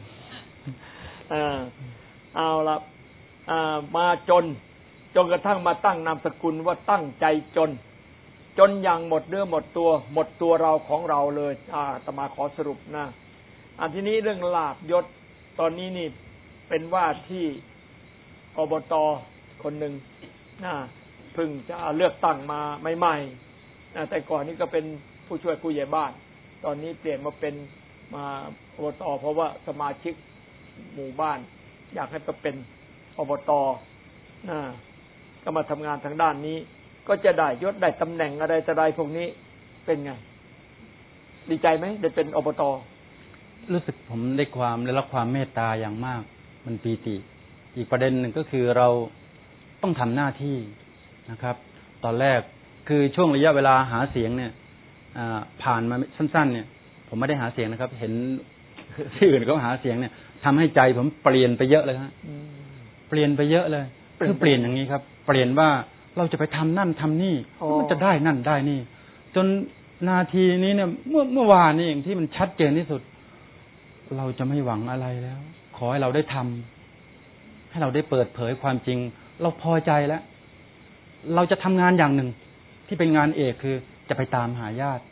เอาละมาจนกระทั่งมาตั้งนามสกุลว่าตั้งใจจนอย่างหมดเนื้อหมดตัวเราของเราเลยอาตมาขอสรุปนะทีนี้เรื่องลาภยศตอนนี้นี่เป็นว่าที่อบต.คนหนึ่งเพิ่งจะเลือกตั้งมาใหม่ๆแต่ก่อนนี้ก็เป็นผู้ช่วยผู้ใหญ่บ้านตอนนี้เปลี่ยนมาเป็นมาอบต.เพราะว่าสมาชิกหมู่บ้านอยากให้ไปเป็นอบต.ก็มาทำงานทางด้านนี้ก็จะได้ยศได้ตำแหน่งอะไรจะได้พวกนี้เป็นไงดีใจไหมได้เป็นอบต. รู้สึกผมได้รับความเมตตาอย่างมากมันปีติอีกประเด็นหนึ่งก็คือเราต้องทำหน้าที่นะครับตอนแรกคือช่วงระยะเวลาหาเสียงเนี่ยผ่านมาสั้นๆเนี่ยผมไม่ได้หาเสียงนะครับเห็นที่อื่นเขาหาเสียงเนี่ยทำให้ใจผมเปลี่ยนไปเยอะเลยครับเปลี่ยนไปเยอะเลยคือเปลี่ยนอย่างนี้ครับเปลี่ยนว่าเราจะไปทำนั่นทำนี่มันจะได้นั่นได้นี่จนนาทีนี้เนี่ยเมื่อวานนี่เองที่มันชัดเจนที่สุดเราจะไม่หวังอะไรแล้วขอให้เราได้ทำให้เราได้เปิดเผยความจริงเราพอใจแล้วเราจะทำงานอย่างหนึ่งที่เป็นงานเอกคือจะไปตามหาญาติ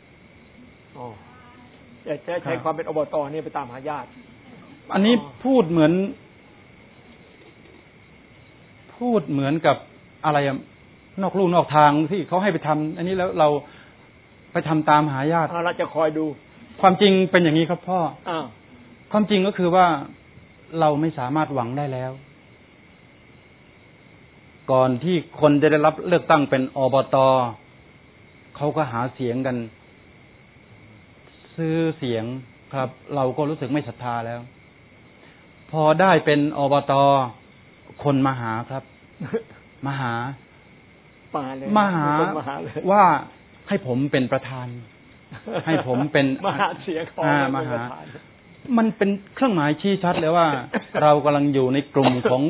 ใช้ความเป็นอบต.นี่ไปตามหาญาติอันนี้พูดเหมือนกับอะไรนอกลู่นอกทางที่เขาให้ไปทำอันนี้แล้วเราไปทำตามหาญาติเราจะคอยดูความจริงเป็นอย่างนี้ครับพ่อความจริงก็คือว่าเราไม่สามารถหวังได้แล้วก่อนที่คนจะได้รับเลือกตั้งเป็นอบต.เขาก็หาเสียงกันซื้อเสียงครับ เราก็รู้สึกไม่ศรัทธาแล้ว พอได้เป็นอบต.คนมาหาครับ มาหาว่าให้ผมเป็นประธาน ให้ผมเป็นมหาเสียงของมหามันเป็นเครื่องหมายชี้ชัดเลยว่า เรากำลังอยู่ในกลุ่มของ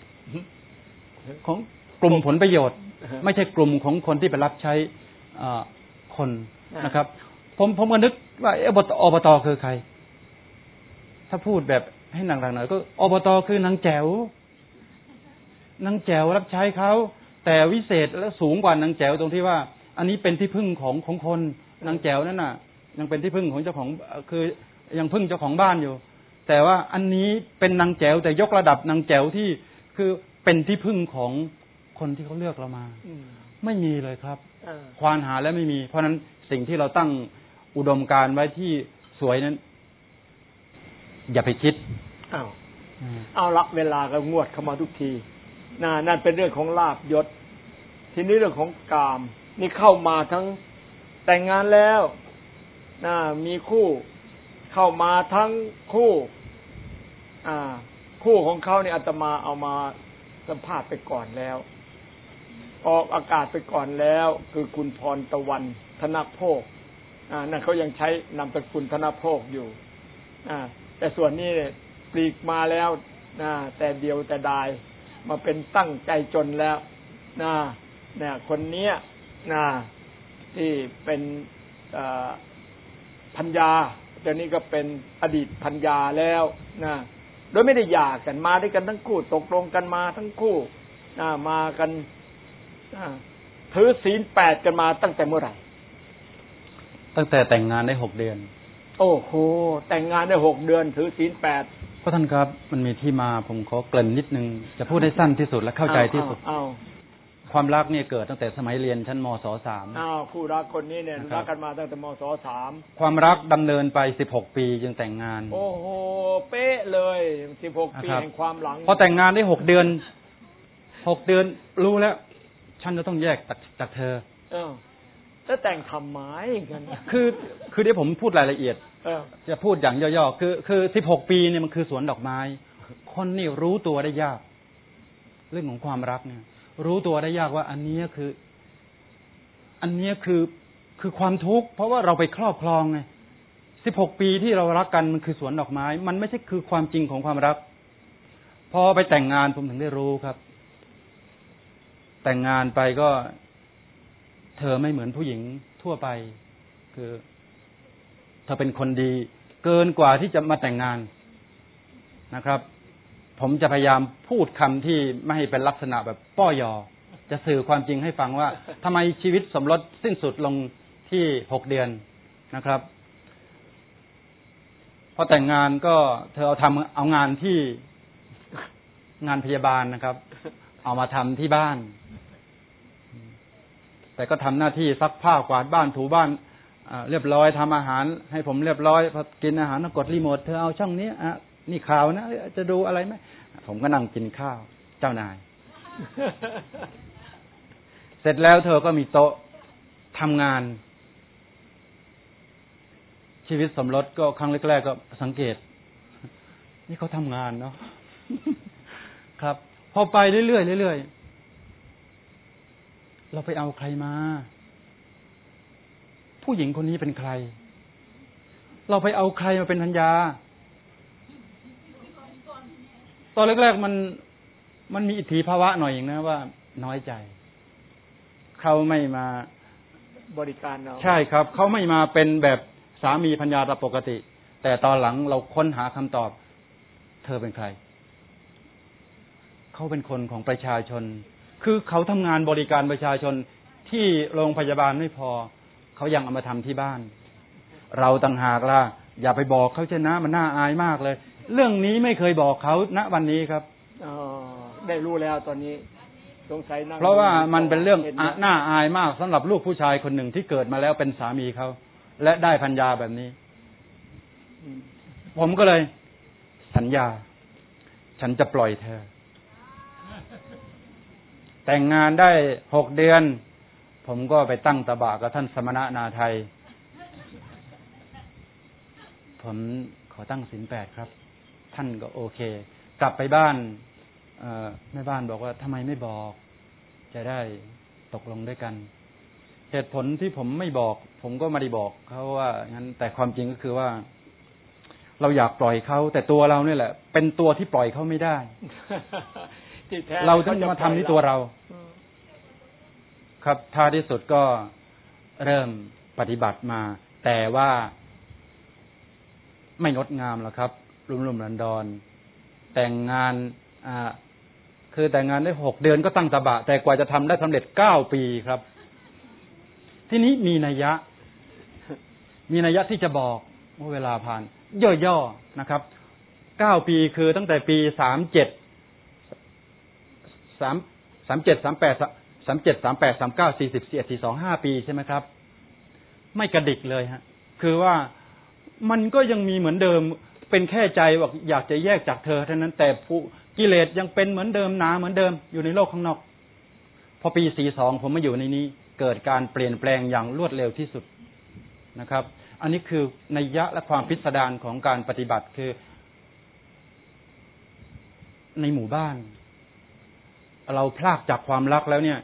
กลุ่มผลประโยชน์ ไม่ใช่กลุ่มของคนที่ไปรับใช้คนนะครับ ผมก็นึกว่าอบต.คือใครถ้าพูดแบบให้หนักๆหน่อยก็อบต.คือนางแจ๋วนางแจ๋วรับใช้เขาแต่วิเศษและสูงกว่านางแจ๋วตรงที่ว่าอันนี้เป็นที่พึ่งของคนนางแจ๋วนั่นน่ะยังเป็นที่พึ่งของเจ้าของคือยังพึ่งเจ้าของบ้านอยู่แต่ว่าอันนี้เป็นนางแจ๋วแต่ยกระดับนางแจ๋วที่คือเป็นที่พึ่งของคนที่เขาเลือกเรามาไม่มีเลยครับควานหาแล้วไม่มีเพราะนั้นสิ่งที่เราตั้งอุดมการณ์ไว้ที่สวยนั้นอย่าไปคิดเอาละเวลาก็งวดเข้ามาทุกทีนั่นเป็นเรื่องของลาภยศทีนี้เรื่องของกามนี่เข้ามาทั้งแต่งงานแล้วมีคู่เข้ามาทั้งคู่คู่ของเขาเนี่ยอาตมาเอามาสัมภาษณ์ไปก่อนแล้วออกอากาศไปก่อนแล้วคือคุณพรตะวันธนโภคนั่นเขายังใช้นามสกุลธนโภคอยู่แต่ส่วนนี้ปลีกมาแล้วแต่เดียวแต่ดายมาเป็นตั้งใจจนแล้วเนี่ยคนนี้ที่เป็นภรรยาเดี๋ยวนี้ก็เป็นอดีตภรรยาแล้วโดยไม่ได้หย่ากันมาด้วยกันทั้งคู่ตกลงกันมาทั้งคู่มากันถือศีล 8กันมาตั้งแต่เมื่อไหร่ตั้งแต่แต่งงานได้6 เดือนโอ้โหแต่งงานได้6 เดือนถือศีล 8 พระท่านครับมันมีที่มาผมขอเกริ่นนิดนึงจะพูดให้สั้นที่สุดและเข้าใจที่สุดความรักเนี่ยเกิดตั้งแต่สมัยเรียนชั้นมศ.3 คู่รักคนนี้เนี่ยรักกันมาตั้งแต่มศ.3 ความรักดำเนินไป16 ปีจึงแต่งงานโอ้โหเป๊ะเลย16 ปีแห่งความหลังพอแต่งงานได้6 เดือนรู้แล้วฉันจะต้องแยกจากเธอแล้วแต่งทำไมกันคือเดี๋ยวผมพูดรายละเอียดจะพูดอย่างย่อๆคือ16 ปีเนี่ยมันคือสวนดอกไม้คนนี่รู้ตัวได้ยากเรื่องของความรักเนี่ยรู้ตัวได้ยากว่าอันนี้คือความทุกข์เพราะว่าเราไปครอบครองไง16 ปีที่เรารักกันมันคือสวนดอกไม้มันไม่ใช่คือความจริงของความรักพอไปแต่งงานผมถึงได้รู้ครับแต่งงานไปก็เธอไม่เหมือนผู้หญิงทั่วไปคือเธอเป็นคนดีเกินกว่าที่จะมาแต่งงานนะครับผมจะพยายามพูดคำที่ไม่ให้เป็นลักษณะแบบป้อยอจะสื่อความจริงให้ฟังว่าทำไมชีวิตสมรสสิ้นสุดลงที่6 เดือนนะครับพอแต่งงานก็เธอเอางานที่งานพยาบาลนะครับเอามาทำที่บ้านแต่ก็ทำหน้าที่ซักผ้ากวาดบ้านถูบ้านเรียบร้อยทำอาหารให้ผมเรียบร้อยพอกินอาหารกดรีโมทเธอเอาช่องนี้นี่ข่าวนะจะดูอะไรไหมผมก็นั่งกินข้าวเจ้านาย เสร็จแล้วเธอก็มีโต๊ะทำงานชีวิตสมรสก็ครั้งแรกๆก็สังเกตนี่เขาทำงานเนาะ ครับพอไปเรื่อยๆเรื่อยๆเราไปเอาใครมาผู้หญิงคนนี้เป็นใครเราไปเอาใครมาเป็นภรรยาตอนแรกๆมันมีอิทธิภาวะหน่อยอย่างนะว่าน้อยใจเขาไม่มาบริการเราใช่ครับเขาไม่มาเป็นแบบสามีภรรยาตามปกติแต่ตอนหลังเราค้นหาคำตอบเธอเป็นใครเขาเป็นคนของประชาชนคือเขาทำงานบริการประชาชนที่โรงพยาบาลไม่พอเขายังเอามาทำที่บ้านเราต่างหากล่ะอย่าไปบอกเขาเช่นนะมันน่าอายมากเลยเรื่องนี้ไม่เคยบอกเขาณวันนี้ครับได้รู้แล้วตอนนี้สงสัยเพราะว่ามันเป็นเรื่องน่าอายมากสำหรับลูกผู้ชายคนหนึ่งที่เกิดมาแล้วเป็นสามีเขาและได้ภรรยาแบบนี้ผมก็เลยสัญญาฉันจะปล่อยเธอแต่งงานได้6 เดือนผมก็ไปตั้งตบะกับท่านสมณะนาไทยผมขอตั้งศีล 8ครับท่านก็โอเคกลับไปบ้านแม่บ้านบอกว่าทำไมไม่บอกจะได้ตกลงด้วยกันเหตุผลที่ผมไม่บอกผมก็ไม่ได้บอกเขาว่างั้นแต่ความจริงก็คือว่าเราอยากปล่อยเขาแต่ตัวเราเนี่ยแหละเป็นตัวที่ปล่อยเขาไม่ได้ เราต้องมาทำที่ตัวเราครับท้ายที่สุดก็เริ่มปฏิบัติมาแต่ว่าไม่งดงามหรอกครับรุ่มๆดอนๆแต่งงานคือแต่งงานได้6 เดือนก็ตั้งตบะแต่กว่าจะทำได้สำเร็จ9 ปีครับที่นี้มีนัยยะที่จะบอกว่าเวลาผ่านย่อๆนะครับ9 ปีคือตั้งแต่ปี37 38 39 40 41 42 5 ปีใช่ไหมครับไม่กระดิกเลยฮะคือว่ามันก็ยังมีเหมือนเดิมเป็นแค่ใจว่าอยากจะแยกจากเธอเท่านั้นแต่กิเลสยังเป็นเหมือนเดิมหนาเหมือนเดิมอยู่ในโลกข้างนอกพอปี42ผมมาอยู่ในนี้เกิดการเปลี่ยนแปลงอย่างรวดเร็วที่สุดนะครับอันนี้คือนัยยะและความพิสดารของการปฏิบัติคือในหมู่บ้านเราพลากจากความรักแล้วเนี่ย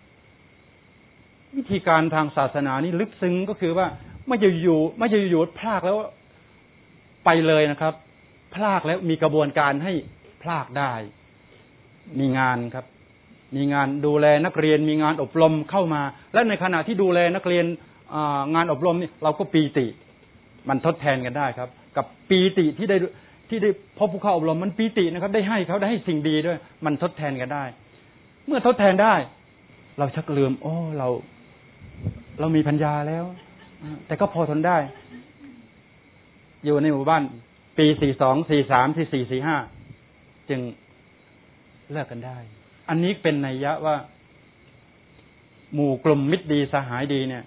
วิธีการทางศาสนานี่ลึกซึ้งก็คือว่าไม่จะอยู่พลากแล้วไปเลยนะครับพลากแล้วมีกระบวนการให้พลากได้มีงานครับมีงานดูแลนักเรียนมีงานอบรมเข้ามาและในขณะที่ดูแลนักเรียนงานอบรมนี่เราก็ปีติมันทดแทนกันได้ครับกับปีติที่ได้พบผู้เข้าอบรมมันปีตินะครับได้ให้เขาได้ให้สิ่งดีด้วยมันทดแทนกันได้เมื่อทดแทนได้เราชักลืมเรามีปัญญาแล้วแต่ก็พอทนได้อยู่ในหมู่บ้านปี42 43 44 45จึงเลิกกันได้อันนี้เป็นนัยยะว่าหมู่กลุ่มมิตรดีสหายดีเนี่ย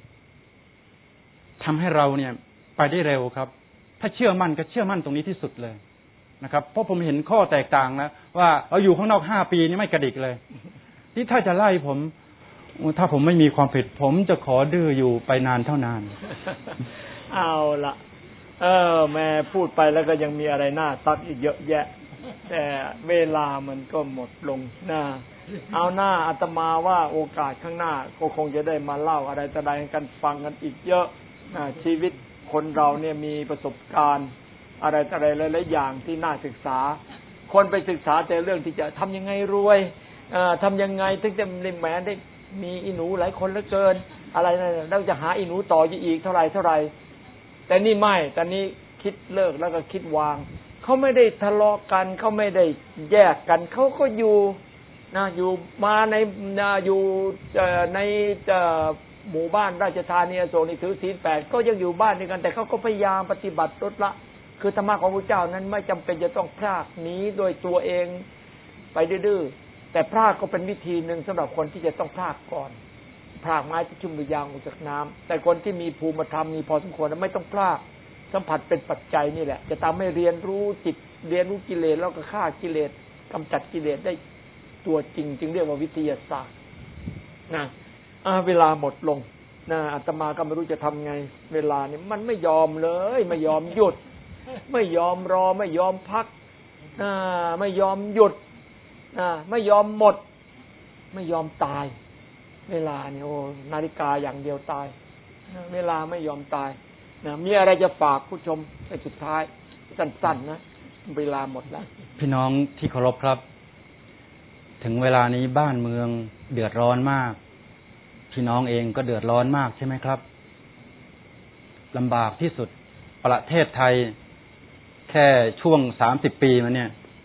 ทำให้เราเนี่ยไปได้เร็วครับถ้าเชื่อมั่นก็เชื่อมั่นตรงนี้ที่สุดเลยนะครับเพราะผมเห็นข้อแตกต่างแล้วว่าเราอยู่ข้างนอก5 ปีนี่ไม่กระดิกเลยที่ถ้าจะไล่ผมถ้าผมไม่มีความผิดผมจะขอดื้ออยู่ไปนานเท่านานเอาละแม่พูดไปแล้วก็ยังมีอะไรน่าซักอีกเยอะแยะแต่เวลามันก็หมดลงเอาหน้าอาตมาว่าโอกาสข้างหน้าก็คงจะได้มาเล่าอะไรต่ออะไรให้กันฟังกันอีกเยอะชีวิตคนเราเนี่ยมีประสบการณ์อะไรต่ออะไรหลายๆอย่างที่น่าศึกษาคนไปศึกษาแต่เรื่องที่จะทำยังไงรวยทำยังไงถึงจะแหมได้มีอีหนูหลายคนเหลือเกินอะไรนั่นแล้วจะหาอีหนูต่ออีกเท่าไหร่แต่นี่ไม่ตอนนี้คิดเลิกแล้วก็คิดวางเขาไม่ได้ทะเลาะกันเขาไม่ได้แยกกันเขาก็อยู่อยู่มาอยู่ในหมู่บ้านราชธานีอโศกนี่ถือศีล 8ก็ยังอยู่บ้านด้วยกันแต่เขาก็พยายามปฏิบัติลดละคือธรรมะของพระเจ้านั้นไม่จำเป็นจะต้องพรากหนีโดยตัวเองไปดื้อแต่พรากก็เป็นวิธีหนึ่งสำหรับคนที่จะต้องพรากก่อนพรากไม้ที่ชุ่มด้วยยางออกจากน้ำแต่คนที่มีภูมิธรรมมีพอสมควรไม่ต้องพรากสัมผัสเป็นปัจจัยนี่แหละจะทำให้เรียนรู้จิตเรียนรู้กิเลสแล้วก็ฆ่ากิเลสกำจัดกิเลสได้ตัวจริงจึงเรียกว่าวิทยาศาสตร์เวลาหมดลงอาตมาก็ไม่รู้จะทำไงเวลานี่มันไม่ยอมเลยไม่ยอมหยุดไม่ยอมรอไม่ยอมพักไม่ยอมหยุดไม่ยอมหมดไม่ยอมตายเวลาเนี่ยนาฬิกาอย่างเดียวตายเวลาไม่ยอมตายมีอะไรจะฝากผู้ชมในสุดท้ายสั้นๆนะเวลาหมดแล้วพี่น้องที่เคารพครับถึงเวลานี้บ้านเมืองเดือดร้อนมากพี่น้องเองก็เดือดร้อนมากใช่ไหมครับลำบากที่สุดประเทศไทยแค่ช่วง30 ปีมาเนี่ย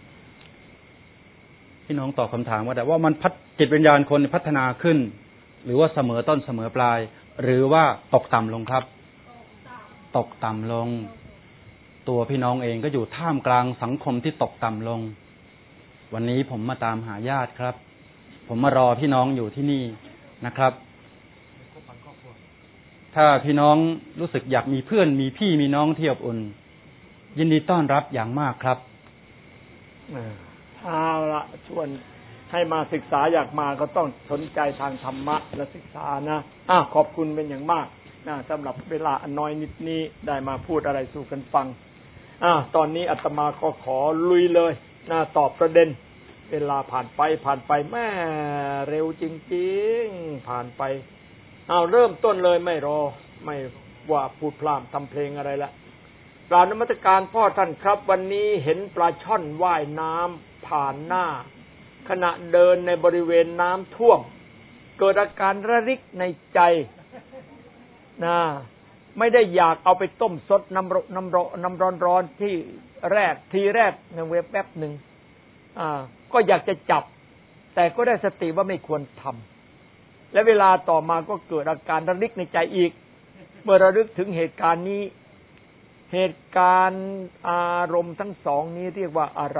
พี่น้องตอบคำถามว่ามันจิตวิญญาณคนพัฒนาขึ้นหรือว่าเสมอต้นเสมอปลายหรือว่าตกต่ำลงครับตกต่ำลงตัวพี่น้องเองก็อยู่ท่ามกลางสังคมที่ตกต่ำลงวันนี้ผมมาตามหาญาติครับผมมารอพี่น้องอยู่ที่นี่นะครับถ้าพี่น้องรู้สึกอยากมีเพื่อนมีพี่มีน้องที่อบอุ่นยินดีต้อนรับอย่างมากครับเอาละชวนให้มาศึกษาอยากมาก็ต้องสนใจทางธรรมะและศึกษานะขอบคุณเป็นอย่างมากสำหรับเวลาอันน้อยนิดนี้ได้มาพูดอะไรสู่กันฟังตอนนี้อาตมาก็ขอลุยเลยตอบประเด็นเวลาผ่านไปแม่เร็วจริงๆผ่านไปเริ่มต้นเลยไม่รอไม่ว่าพูดพร่ำทำเพลงอะไรละกราบนมัสการพ่อท่านครับวันนี้เห็นปลาช่อนว่ายน้ำผ่านหน้าขณะเดินในบริเวณน้ำท่วมเกิดอาการระริกในใจไม่ได้อยากเอาไปต้มซดน้ำร้อนที่ทีแรกในเว็บแป๊บหนึ่งก็อยากจะจับแต่ก็ได้สติว่าไม่ควรทำและเวลาต่อมาก็เกิดอาการระลิกในใจอีกเมื่อระลึกถึงเหตุการณ์นี้เหตุการณ์อารมณ์ทั้งสองนี้เรียกว่าอะไร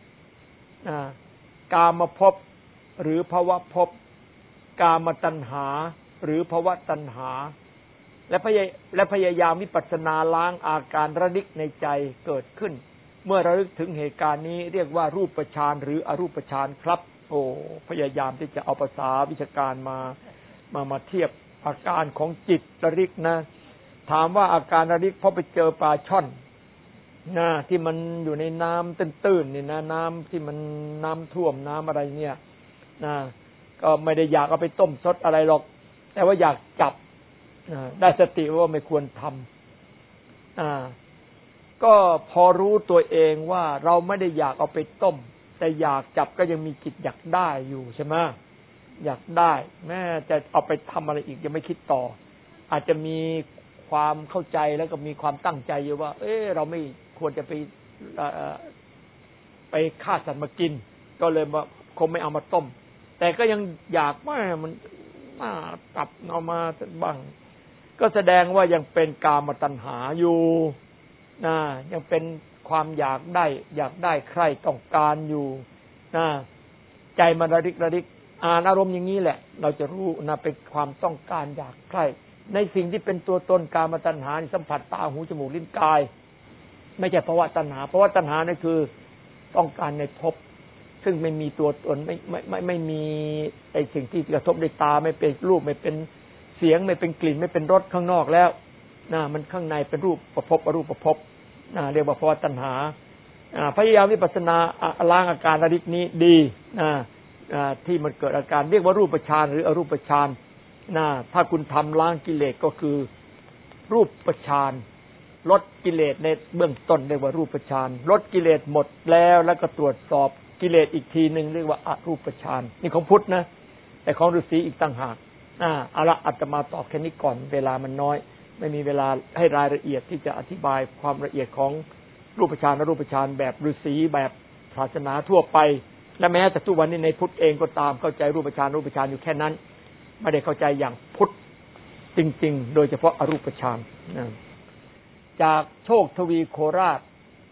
กามภพหรือภวภพกามตัณหาหรือภวตัณหาและพยายามวิปัสสนาล้างอาการระลึกในใจเกิดขึ้นเมื่อระลึกถึงเหตุการณ์นี้เรียกว่ารูปฌานหรืออรูปฌานครับพยายามที่จะเอาภาษาวิชาการมาเทียบอาการของจิตระลึกนะถามว่าอาการระลึกเพราะไปเจอปลาช่อนที่มันอยู่ในน้ำตื้นๆนี่นะน้ำที่มันน้ำท่วมน้ำอะไรเนี่ยก็ไม่ได้อยากเอาไปต้มซดอะไรหรอกแต่ว่าอยากจับได้สติว่าไม่ควรทำก็พอรู้ตัวเองว่าเราไม่ได้อยากเอาไปต้มแต่อยากจับก็ยังมีจิตอยากได้อยู่ใช่ไหมอยากได้แม้จะเอาไปทำอะไรอีกยังไม่คิดต่ออาจจะมีความเข้าใจแล้วก็มีความตั้งใจอยู่ว่าเราไม่ควรจะไปฆ่าสัตว์มากินก็เลยคงไม่เอามาต้มแต่ก็ยังอยากว่ามันตับเอามาบ้างก็แสดงว่ายังเป็นกามตัณหาอยู่ยังเป็นความอยากได้ใคร่ต้องการอยู่ใจมันระลิกอารมณ์อย่างนี้แหละเราจะรู้เป็นความต้องการอยากใคร่ในสิ่งที่เป็นตัวตนกามตัณหาสัมผัสตาหูจมูกลิ้นกายไม่ใช่ภวตัณหาภวตัณหานั่นคือต้องการในภพซึ่งไม่มีตัวตนไม่มีไอ้สิ่งที่กระทบด้วยตาไม่เป็นรูปไม่เป็นเสียงไม่เป็นกลิ่นไม่เป็นรสข้างนอกแล้วมันข้างในเป็นรูปประพบอรูปประพบเรียกว่าภวตัณหาพยายามวิปัสสนาล้างอาการระลึกนี้ดีที่มันเกิดอาการเรียกว่ารูปฌานหรืออรูปฌานถ้าคุณทำล้างกิเลสก็คือรูปฌานลดกิเลสในเบื้องต้นเรียกว่ารูปฌานลดกิเลสหมดแล้วก็ตรวจสอบกิเลสอีกทีนึงเรียกว่าอรูปฌานนี่ของพุทธนะแต่ของฤาษีอีกต่างหากเอาละอาตมาตอบแค่นี้ก่อนเวลามันน้อยไม่มีเวลาให้รายละเอียดที่จะอธิบายความละเอียดของรูปฌานอรูปฌานแบบฤาษีแบบศาสนาทั่วไปและแม้แต่ทุกวันนี้ในพุทธเองก็ตามเข้าใจรูปฌานอยู่แค่นั้นไม่ได้เข้าใจอย่างพุทธจริงๆโดยเฉพาะอรูปฌานจากโชคทวีโคราช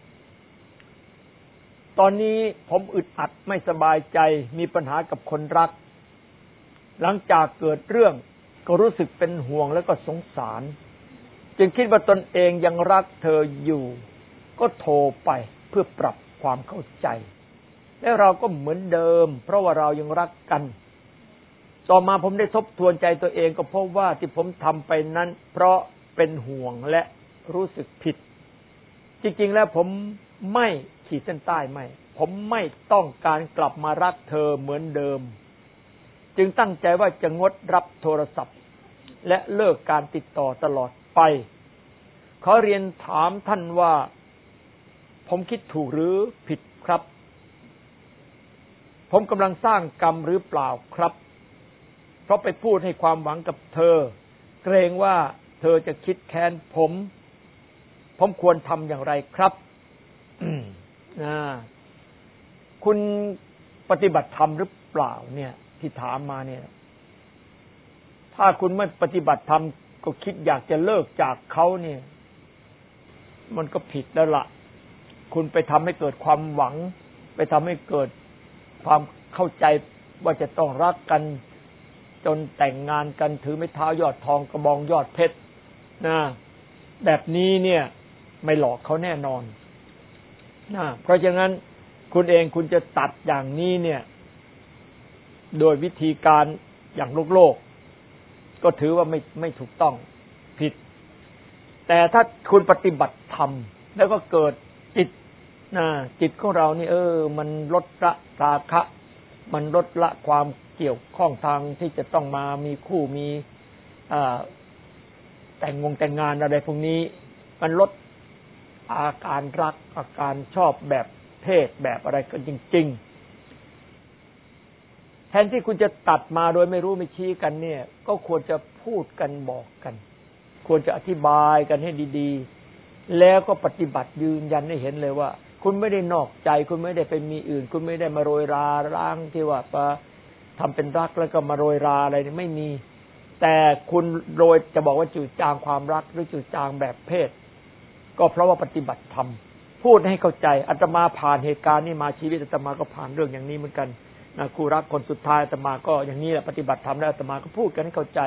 ตอนนี้ผมอึดอัดไม่สบายใจมีปัญหากับคนรักหลังจากเกิดเรื่องก็รู้สึกเป็นห่วงแล้วก็สงสารจึงคิดว่าตนเองยังรักเธออยู่ก็โทรไปเพื่อปรับความเข้าใจและเราก็เหมือนเดิมเพราะว่าเรายังรักกันต่อมาผมได้ทบทวนใจตัวเองก็พบว่าที่ผมทำไปนั้นเพราะเป็นห่วงและรู้สึกผิดจริงๆแล้วผมไม่ขีดเส้นใต้ไม่ผมไม่ต้องการกลับมารักเธอเหมือนเดิมจึงตั้งใจว่าจะงดรับโทรศัพท์และเลิกการติดต่อตลอดไปขอเรียนถามท่านว่าผมคิดถูกหรือผิดครับผมกำลังสร้างกรรมหรือเปล่าครับเพราะไปพูดให้ความหวังกับเธอเกรงว่าเธอจะคิดแค้นผมควรทำอย่างไรครับ คุณปฏิบัติธรรมหรือเปล่าเนี่ยที่ถามมาเนี่ยถ้าคุณไม่ปฏิบัติธรรมก็คิดอยากจะเลิกจากเขาเนี่ยมันก็ผิดแล้วล่ะคุณไปทำให้เกิดความหวังไปทำให้เกิดความเข้าใจว่าจะต้องรักกันจนแต่งงานกันถือไม้เท้ายอดทองกระบองยอดเพชรแบบนี้เนี่ยไม่หลอกเขาแน่นอนเพราะฉะนั้นคุณเองคุณจะตัดอย่างนี้เนี่ยโดยวิธีการอย่างโลกก็ถือว่าไม่ถูกต้องผิดแต่ถ้าคุณปฏิบัติธรรมแล้วก็เกิดจิตของเรานี่มันลดละราคะมันลดละความเกี่ยวข้องทางที่จะต้องมามีคู่มีแต่งงานอะไรพวกนี้มันลดอาการรักอาการชอบแบบเพศแบบอะไรกันจริงๆแทนที่คุณจะตัดมาโดยไม่รู้ไม่ชี้กันเนี่ยก็ควรจะพูดกันบอกกันควรจะอธิบายกันให้ดีๆแล้วก็ปฏิบัติยืนยันให้เห็นเลยว่าคุณไม่ได้นอกใจคุณไม่ได้ไปมีอื่นคุณไม่ได้มาโรยราร้างที่ว่าทำเป็นรักแล้วก็มาโรยราอะไรนี่ไม่มีแต่คุณโรยจะบอกว่าจืดจางความรักหรือจืดจางแบบเพศก็เพราะว่าปฏิบัติธรรมพูดให้เข้าใจอาตมาผ่านเหตุการณ์นี้มาชีวิตอาตมาก็ผ่านเรื่องอย่างนี้เหมือนกันนะคู่รักคนสุดท้ายอาตมาก็อย่างนี้แหละปฏิบัติธรรมแล้วอาตมาก็พูดกันให้เข้าใจ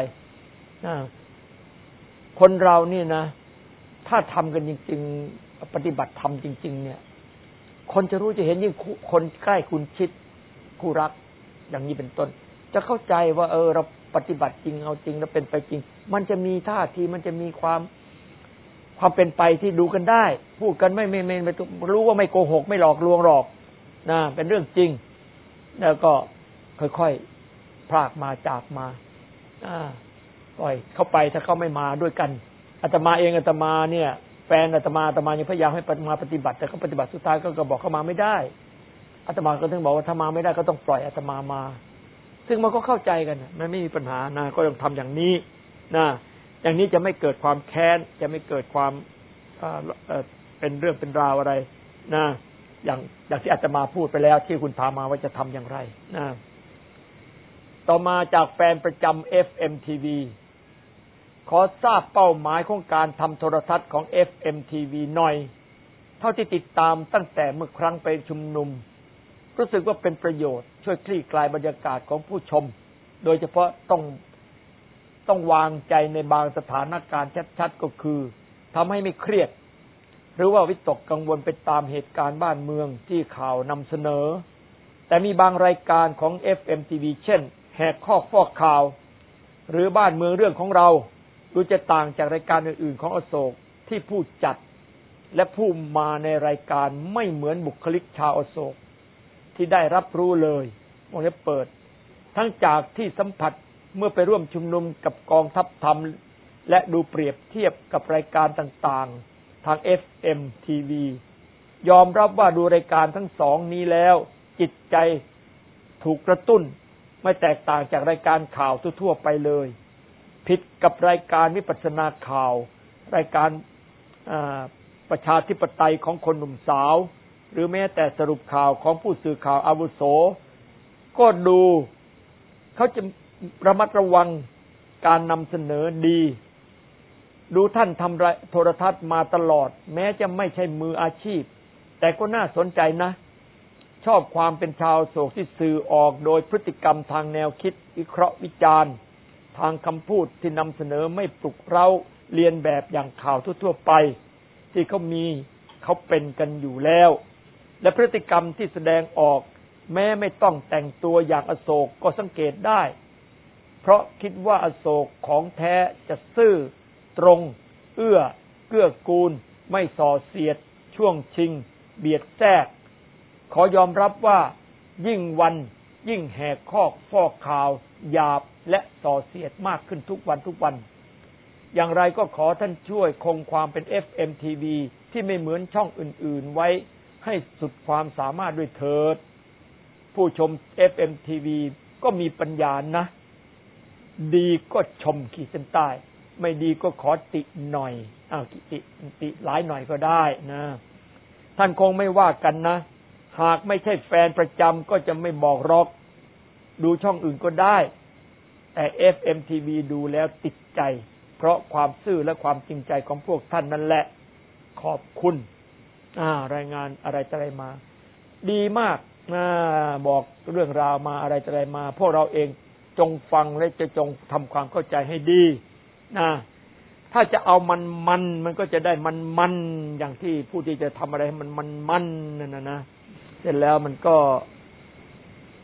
คนเรานี่นะถ้าทำกันจริงๆปฏิบัติธรรมจริงๆเนี่ยคนจะรู้จะเห็นยิ่งคนใกล้คุณชิดคู่รักอย่างนี้เป็นต้นจะเข้าใจว่าเราปฏิบัติจริงเอาจริงแล้วเป็นไปจริงมันจะมีท่าทีมันจะมีความเป็นไปที่ดูกันได้พูดกันไม่รู้ว่าไม่โกหกไม่หลอกลวงหรอกนะเป็นเรื่องจริงแล้วก็ค่อยๆพรากมาจากมาปล่อยเข้าไปถ้าเขาไม่มาด้วยกันอาตมาเองอาตมาเนี่ยแฟนอาตมายังพยายามให้มาปฏิบัติแต่เขาปฏิบัติสุดท้ายก็บอกเขามาไม่ได้อาตมาก็ถึงบอกว่าถ้ามาไม่ได้ก็ต้องปล่อยอาตมาซึ่งมันก็เข้าใจกันมันไม่มีปัญหานะก็ต้องทำอย่างนี้นะอย่างนี้จะไม่เกิดความแค้นจะไม่เกิดความเป็นเรื่องเป็นราวอะไรนะอย่างที่อาตมาพูดไปแล้วที่คุณถามมาว่าจะทำอย่างไรนะต่อมาจากแฟนประจำ FMTV ขอทราบเป้าหมายของการทำโทรทัศน์ของ FMTV หน่อยเท่าที่ติดตามตั้งแต่เมื่อครั้งไปชุมนุมรู้สึกว่าเป็นประโยชน์ช่วยคลี่คลายบรรยากาศของผู้ชมโดยเฉพาะต้องวางใจในบางสถานการณ์ชัดๆก็คือทำให้ไม่เครียดหรือว่าวิตกกังวลไปตามเหตุการณ์บ้านเมืองที่ข่าวนำเสนอแต่มีบางรายการของ FMTV เช่นแหกข้อฟอกข่าวหรือบ้านเมืองเรื่องของเราดูจะต่างจากรายการอื่นๆของอโศกที่ผู้จัดและผู้มาในรายการไม่เหมือนบุคลิกชาวอโศกที่ได้รับรู้เลยวงเล็บเปิดทั้งจากที่สัมผัสเมื่อไปร่วมชุมนุมกับกองทัพธรรมและดูเปรียบเทียบกับรายการต่างๆทาง FMTV ยอมรับว่าดูรายการทั้งสองนี้แล้วจิตใจถูกกระตุ้นไม่แตกต่างจากรายการข่าวทั่วๆไปเลยผิดกับรายการวิปัสสนาข่าวรายการประชาธิปไตยของคนหนุ่มสาวหรือแม้แต่สรุปข่าวของผู้สื่อข่าวอาวุโสก็ดูเขาจะระมัดระวังการนำเสนอดีดูท่านทำโทรทัศน์มาตลอดแม้จะไม่ใช่มืออาชีพแต่ก็น่าสนใจนะชอบความเป็นชาวโศกที่สื่อออกโดยพฤติกรรมทางแนวคิดวิเคราะห์วิจารณ์ทางคำพูดที่นำเสนอไม่ปลุกเร้าเลียนแบบอย่างข่าวทั่วๆไปที่เขาเป็นกันอยู่แล้วและพฤติกรรมที่แสดงออกแม้ไม่ต้องแต่งตัวอย่างอโศกก็สังเกตได้เพราะคิดว่าอโศกของแท้จะซื่อตรงเกื้อกูลไม่ส่อเสียดช่วงชิงเบียดแทรกขอยอมรับว่ายิ่งวันยิ่งแหกข้อฟอกข่าวหยาบและส่อเสียดมากขึ้นทุกวันอย่างไรก็ขอท่านช่วยคงความเป็น FMTV ที่ไม่เหมือนช่องอื่นๆไว้ให้สุดความสามารถด้วยเถิดผู้ชม FMTV ก็มีปัญญานะดีก็ชมขีดเส้นใต้ไม่ดีก็ขอติหน่อยติหลายหน่อยก็ได้นะท่านคงไม่ว่ากันนะหากไม่ใช่แฟนประจำก็จะไม่บอกหรอกดูช่องอื่นก็ได้แต่ FMTV ดูแล้วติดใจเพราะความซื่อและความจริงใจของพวกท่านนั่นแหละขอบคุณรายงานอะไรมาดีมากบอกเรื่องราวมาอะไรมาพวกเราเองจงฟังและจะจงทำความเข้าใจให้ดีถ้าจะเอามันก็จะได้มันอย่างที่ผู้ที่จะทำอะไรให้มันนั่นนะเสร็จแล้วมันก็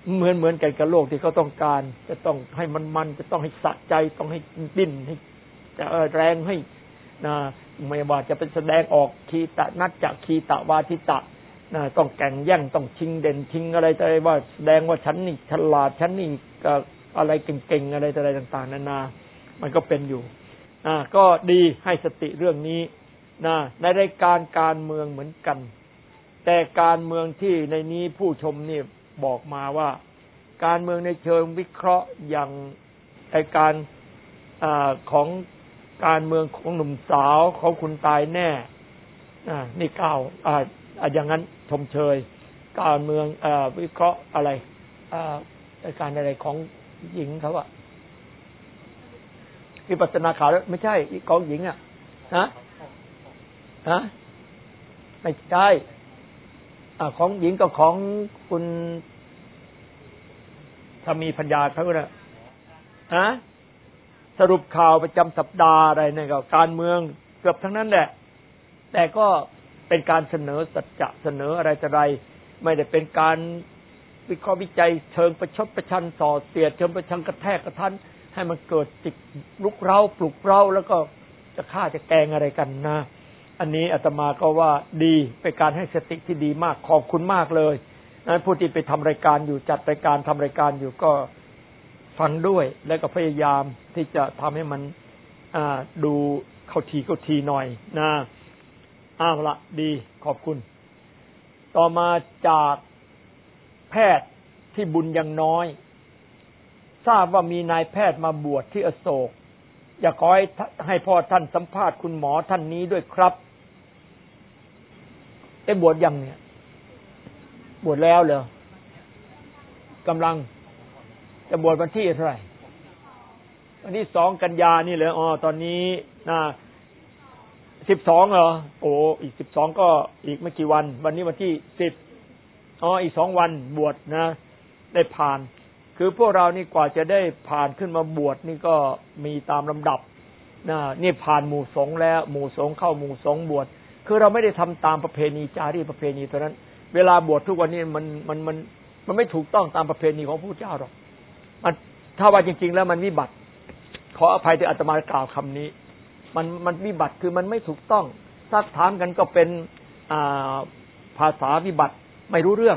เหมือนกันกับโลกที่เขาต้องการจะต้องให้มันจะต้องให้สะใจต้องให้ดิ้นให้จะแรงให้นะไม่ว่าจะเป็นแสดงออกคีตะนัจจะคีตะวาทิตะนะต้องแข่งแย่งต้องชิงเด่นชิงอะไรแต่ว่าแสดงว่าฉันนี่ฉลาดฉันนี่อะไรเก่งๆอะไรอะไรต่างๆนานามันก็เป็นอยู่ก็ดีให้สติเรื่องนี้นะในรายการเมืองเหมือนกันแต่การเมืองที่ในนี้ผู้ชมนี่บอกมาว่าการเมืองในเชิงวิเคราะห์อย่างไอการของการเมืองของหนุ่มสาวของคุณตายแน่นี่กล่าวอย่างนั้นชมเชยการเมืองวิเคราะห์อะไรการอะไรของหญิงเขาอะวิปัสสนาขาวไม่ใช่ของหญิงอะฮะไม่ใช่ของหญิงกับของคุณถ้ามีปัญญาเขาเนี่ยสรุปข่าวประจำสัปดาห์อะไรเนี่ยก็การเมืองเกือบทั้งนั้นแหละแต่ก็เป็นการเสนอสัจจะเสนออะไรต่ออะไรไม่ได้เป็นการวิเคราะห์วิจัยเชิงประชดประชันส่อเสียดเชิงประชันกระแทกกระทันให้มันเกิดจิตลุกเร้าปลุกเร้าแล้วก็จะฆ่าจะแกงอะไรกันนะอันนี้อาตมาก็ว่าดีเป็นการให้สติที่ดีมากขอบคุณมากเลยนั้นผู้ที่ไปทำรายการอยู่จัดรายการทำรายการอยู่ก็ฟังด้วยแล้วก็พยายามที่จะทำให้มันดูเข้าทีหน่อยนะละดีขอบคุณต่อมาจากแพทย์ที่บุญยังน้อยทราบว่ามีนายแพทย์มาบวชที่อโศกอยากขอให้พ่อท่านสัมภาษณ์คุณหมอท่านนี้ด้วยครับบวชยังเนี่ยบวชแล้วเหรอกำลังจะบวชวันที่เท่าไหร่วันที่2 กันยานี่เลยตอนนี้12เหรอโอ้อีก12ก็อีกไม่กี่วันวันนี้วันที่10อีก2วันบวชนะได้ผ่านคือพวกเรานี่กว่าจะได้ผ่านขึ้นมาบวชนี่ก็มีตามลำดับนี่ผ่านหมู่สงฆ์แล้วหมู่สงฆ์เข้าหมู่สงฆ์บวชคือเราไม่ได้ทำตามประเพณีจารีตประเพณีเท่านั้นเวลาบวชทุกวันนี้มันไม่ถูกต้องตามประเพณีของพระพุทธเจ้าหรอกมันถ้าว่าจริงๆแล้วมันวิบัติขออภัยที่อาตมากล่าวคำนี้มันวิบัติคือมันไม่ถูกต้องซักถามกันก็เป็นภาษาวิบัติไม่รู้เรื่อง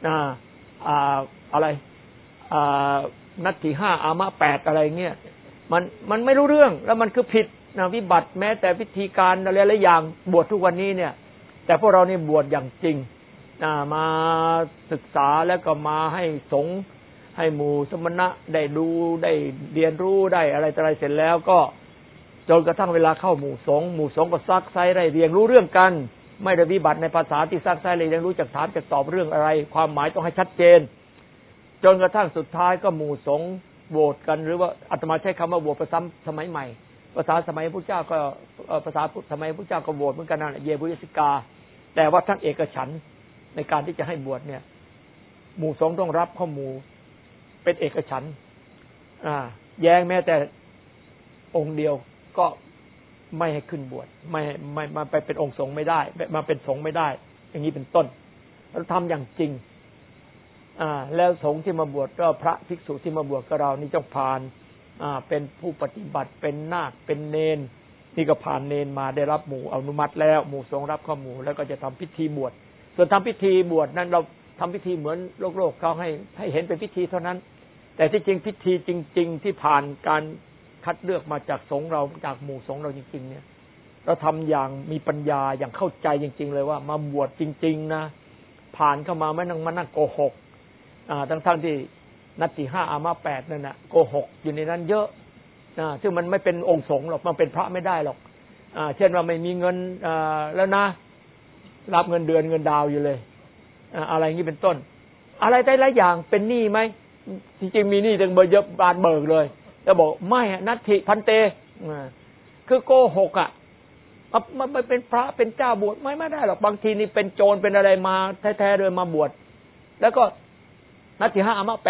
อะไรนัตถิ5อามะ8อะไรเงี้ยมันไม่รู้เรื่องแล้วมันคือผิดวิบัติแม้แต่วิธีการอะไรหลายอย่างบวชทุกวันนี้เนี่ยแต่พวกเรานี่บวชอย่างจริงมาศึกษาแล้วก็มาให้สงฆ์ให้หมู่สมณะได้ดูได้เรียนรู้ได้อะไรต่ออะไรเสร็จแล้วก็จนกระทั่งเวลาเข้าหมู่สงฆ์ก็ซักไซได้เรียนรู้เรื่องกันไม่ได้วิบัติในภาษาที่ซักไซเลยเรียนรู้จากถามจากตอบเรื่องอะไรความหมายต้องให้ชัดเจนจนกระทั่งสุดท้ายก็หมู่สงฆ์โหวตกันหรือว่าอาตมาใช้คำว่าโหวตประสมัยใหม่ภาษาสมัยพระพุทธเจ้าก็ภาษาสมัยพระพุทธเจ้าก็โหวตเหมือนกันนั่นแหละเยบุยสิกาแต่ว่าท่านเอกฉันท์ในการที่จะให้บวชเนี่ยหมู่สงฆ์ต้องรับข้อมูลเป็นเอกฉันท์แย้งแม้แต่องค์เดียวก็ไม่ให้ขึ้นบวชไม่มาไปเป็นองค์สงฆ์ไม่ได้มาเป็นสงฆ์ไม่ได้อย่างนี้เป็นต้นเราทำอย่างจริงแล้วสงฆ์ที่มาบวชก็พระภิกษุที่มาบวชกับเรานี่ต้องผ่านเป็นผู้ปฏิบัติเป็นนาคเป็นเณรนี่ก็ผ่านเณรมาได้รับหมู่อนุมัติแล้วหมู่สงฆ์รับข้อมูลแล้วก็จะทำพิธีบวชส่วนทำพิธีบวชนั้นเราทำพิธีเหมือนโลกเขาให้เห็นเป็นพิธีเท่านั้นแต่ที่จริงพิธีจริงๆที่ผ่านการคัดเลือกมาจากสงฆ์เราจากหมู่สงฆ์เราจริงๆเนี่ยเราทำอย่างมีปัญญาอย่างเข้าใจจริงๆเลยว่ามาบวชจริงๆนะผ่านเข้ามาไม่นั่งโกหกทั้งที่นัตถิ5อามะ8นั่นน่ะโกหกอยู่ในนั้นเยอะซึ่งมันไม่เป็นองค์สงฆ์หรอกมันเป็นพระไม่ได้หรอกเช่นว่าไม่มีเงินแล้วนะรับเงินเดือนเงินดาวอยู่เลยอะไรอย่างนี้เป็นต้นอะไรได้หลายอย่างเป็นหนี้ไหมจริงๆมีหนี้ถึงเบอร์เยอะบานเบิกเลยแล้วบอกไม่นัตถิพันเตคือโกหกมันเป็นพระเป็นเจ้าบวชไม่ได้หรอกบางทีนี่เป็นโจรเป็นอะไรมาแท้ๆเลยมาบวชแล้วก็นัตถิ5อามะ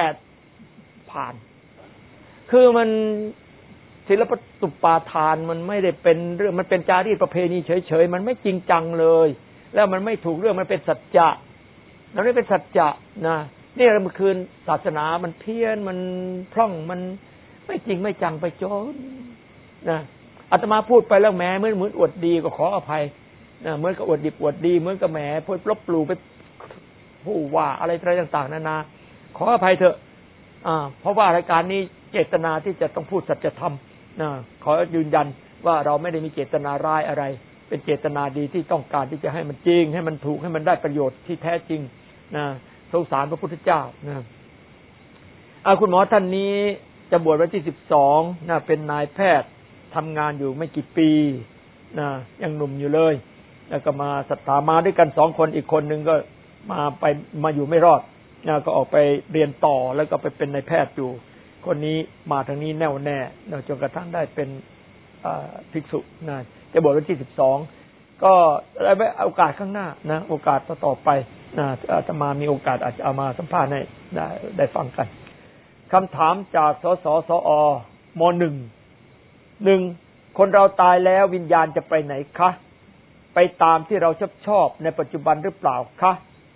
8ผ่านคือมันศิลปตุปาทานมันไม่ได้เป็นเรื่องมันเป็นจารีตประเพณีเฉยๆมันไม่จริงจังเลยแล้วมันไม่ถูกเรื่องมันเป็นสัจจะมันไม่เป็นสัจจะนะนี่เมื่อคืนศาสนามันเพี้ยนมันพร่องมันไม่จริงไม่จังไปโจนนะอาตมาพูดไปแล้วแหมเหมือนอวดดีก็ขออภัยนะเหมือนกับอวดดิบอวดดีเหมือนกับแหมพูดลบหลู่ไปผู้ว่าอะไรต่างๆนานาขออภัยเถอะเพราะว่ารายการนี้เจตนาที่จะต้องพูดสัจธรรมนะขอยืนยันว่าเราไม่ได้มีเจตนาร้ายอะไรเป็นเจตนาดีที่ต้องการที่จะให้มันจริงให้มันถูกให้มันได้ประโยชน์ที่แท้จริงนะสงสารพระพุทธเจ้านะคุณหมอท่านนี้จะบวชวันที่12นะเป็นนายแพทย์ทำงานอยู่ไม่กี่ปีนะยังหนุ่มอยู่เลยแล้วก็มาศรัทธามาด้วยกัน2คนอีกคนนึงก็มาอยู่ไม่รอดนะก็ออกไปเรียนต่อแล้วก็ไปเป็นนายแพทย์อยู่คนนี้มาทางนี้แน่วแน่จนกระทั่งได้เป็นภิกษุนะจะบวชวันที่12ก็ได้ไปโอกาสข้างหน้านะโอกาสต่อไปนะอาตมามีโอกาสอาจจะเอามาสัมภาษณ์ให้ได้ฟังกันคำถามจากสสสอม1คนเราตายแล้ววิญญาณจะไปไหนคะไปตามที่เราชอบในปัจจุบันหรือเปล่าคะ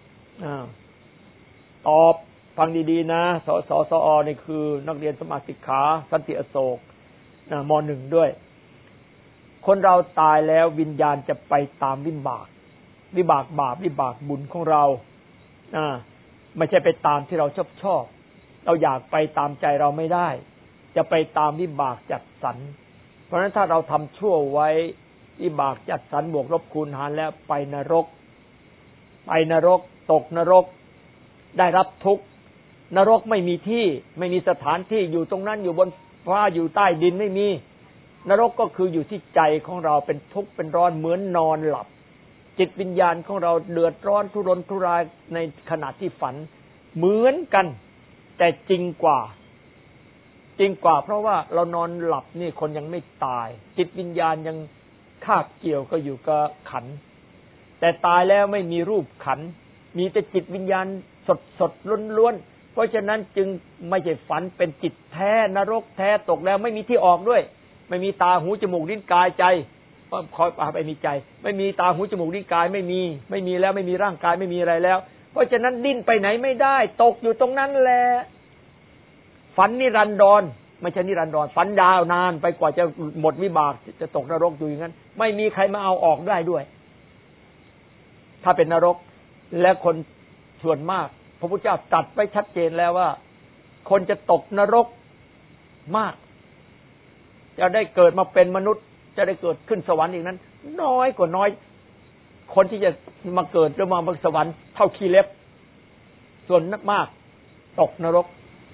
ตอบฟังดีๆนะสสสอนี่คือนักเรียนสมาสิกขาสันติอโศกม1ด้วยคนเราตายแล้ววิญญาณจะไปตามวิบากบาปวิบากบุญของเราไม่ใช่ไปตามที่เราชอบเราอยากไปตามใจเราไม่ได้จะไปตามวิบากจัดสรรเพราะฉะนั้นถ้าเราทำชั่วไว้วิบากจัดสรรบวกลบคูณหารแล้วไปนรกตกนรกได้รับทุกข์นรกไม่มีที่ไม่มีสถานที่อยู่ตรงนั้นอยู่บนฟ้าอยู่ใต้ดินไม่มีนรกก็คืออยู่ที่ใจของเราเป็นทุกข์เป็นร้อนเหมือนนอนหลับจิตวิญญาณของเราเดือดร้อนทุรนทุรายในขณะที่ฝันเหมือนกันแต่จริงกว่าเพราะว่าเรานอนหลับนี่คนยังไม่ตายจิตวิญญาณยังคาบเกี่ยวก็อยู่กับขันแต่ตายแล้วไม่มีรูปขันมีแต่จิตวิญญาณสดล้วนๆเพราะฉะนั้นจึงไม่ใช่ฝันเป็นจิตแท้นรกแท้ตกแล้วไม่มีที่ออกด้วยไม่มีตาหูจมูกลิ้นกายใจคอยไปมีใจไม่มีตาหูจมูกลิ้นกายไม่มีแล้วไม่มีร่างกายไม่มีอะไรแล้วเพราะฉะนั้นดิ้นไปไหนไม่ได้ตกอยู่ตรงนั้นแหละฝันนิรันดรไม่ใช่นิรันดรฝันยาวนานไปกว่าจะหมดวิบากจะตกนรกอยู่อย่างนั้นไม่มีใครมาเอาออกได้ด้วยถ้าเป็นนรกและคนส่วนมากพระพุทธเจ้าตรัสไว้ชัดเจนแล้วว่าคนจะตกนรกมากจะได้เกิดมาเป็นมนุษย์จะได้เกิดขึ้นสวรรค์อีกนั้นน้อยกว่าน้อยคนที่จะมาเกิดหรือมาบนสวรรค์เท่าขี้เล็บส่วนมากตกนรก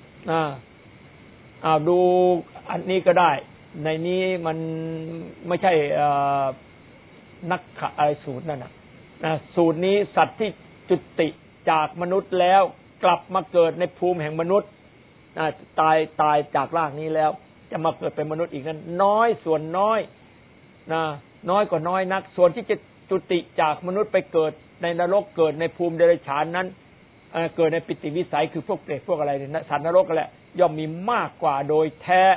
ดูอันนี้ก็ได้ในนี้มันไม่ใช่นักขะอะไรสูตรนั่นนะสูตรนี้สัตว์ที่จุติจากมนุษย์แล้วกลับมาเกิดในภูมิแห่งมนุษย์ตายจากร่างนี้แล้วจะมาเกิดเป็นมนุษย์อีกนั้นน้อยส่วนน้อยน้อยกว่าน้อยนักส่วนที่จะจุติจากมนุษย์ไปเกิดในนรกเกิดในภูมิเดรัจฉานนั้นเกิดในปิติวิสัยคือพวกเปรตพวกอะไรเนี่ยสัตว์นรกกันแหละย่อมมีมากกว่าโดยแท้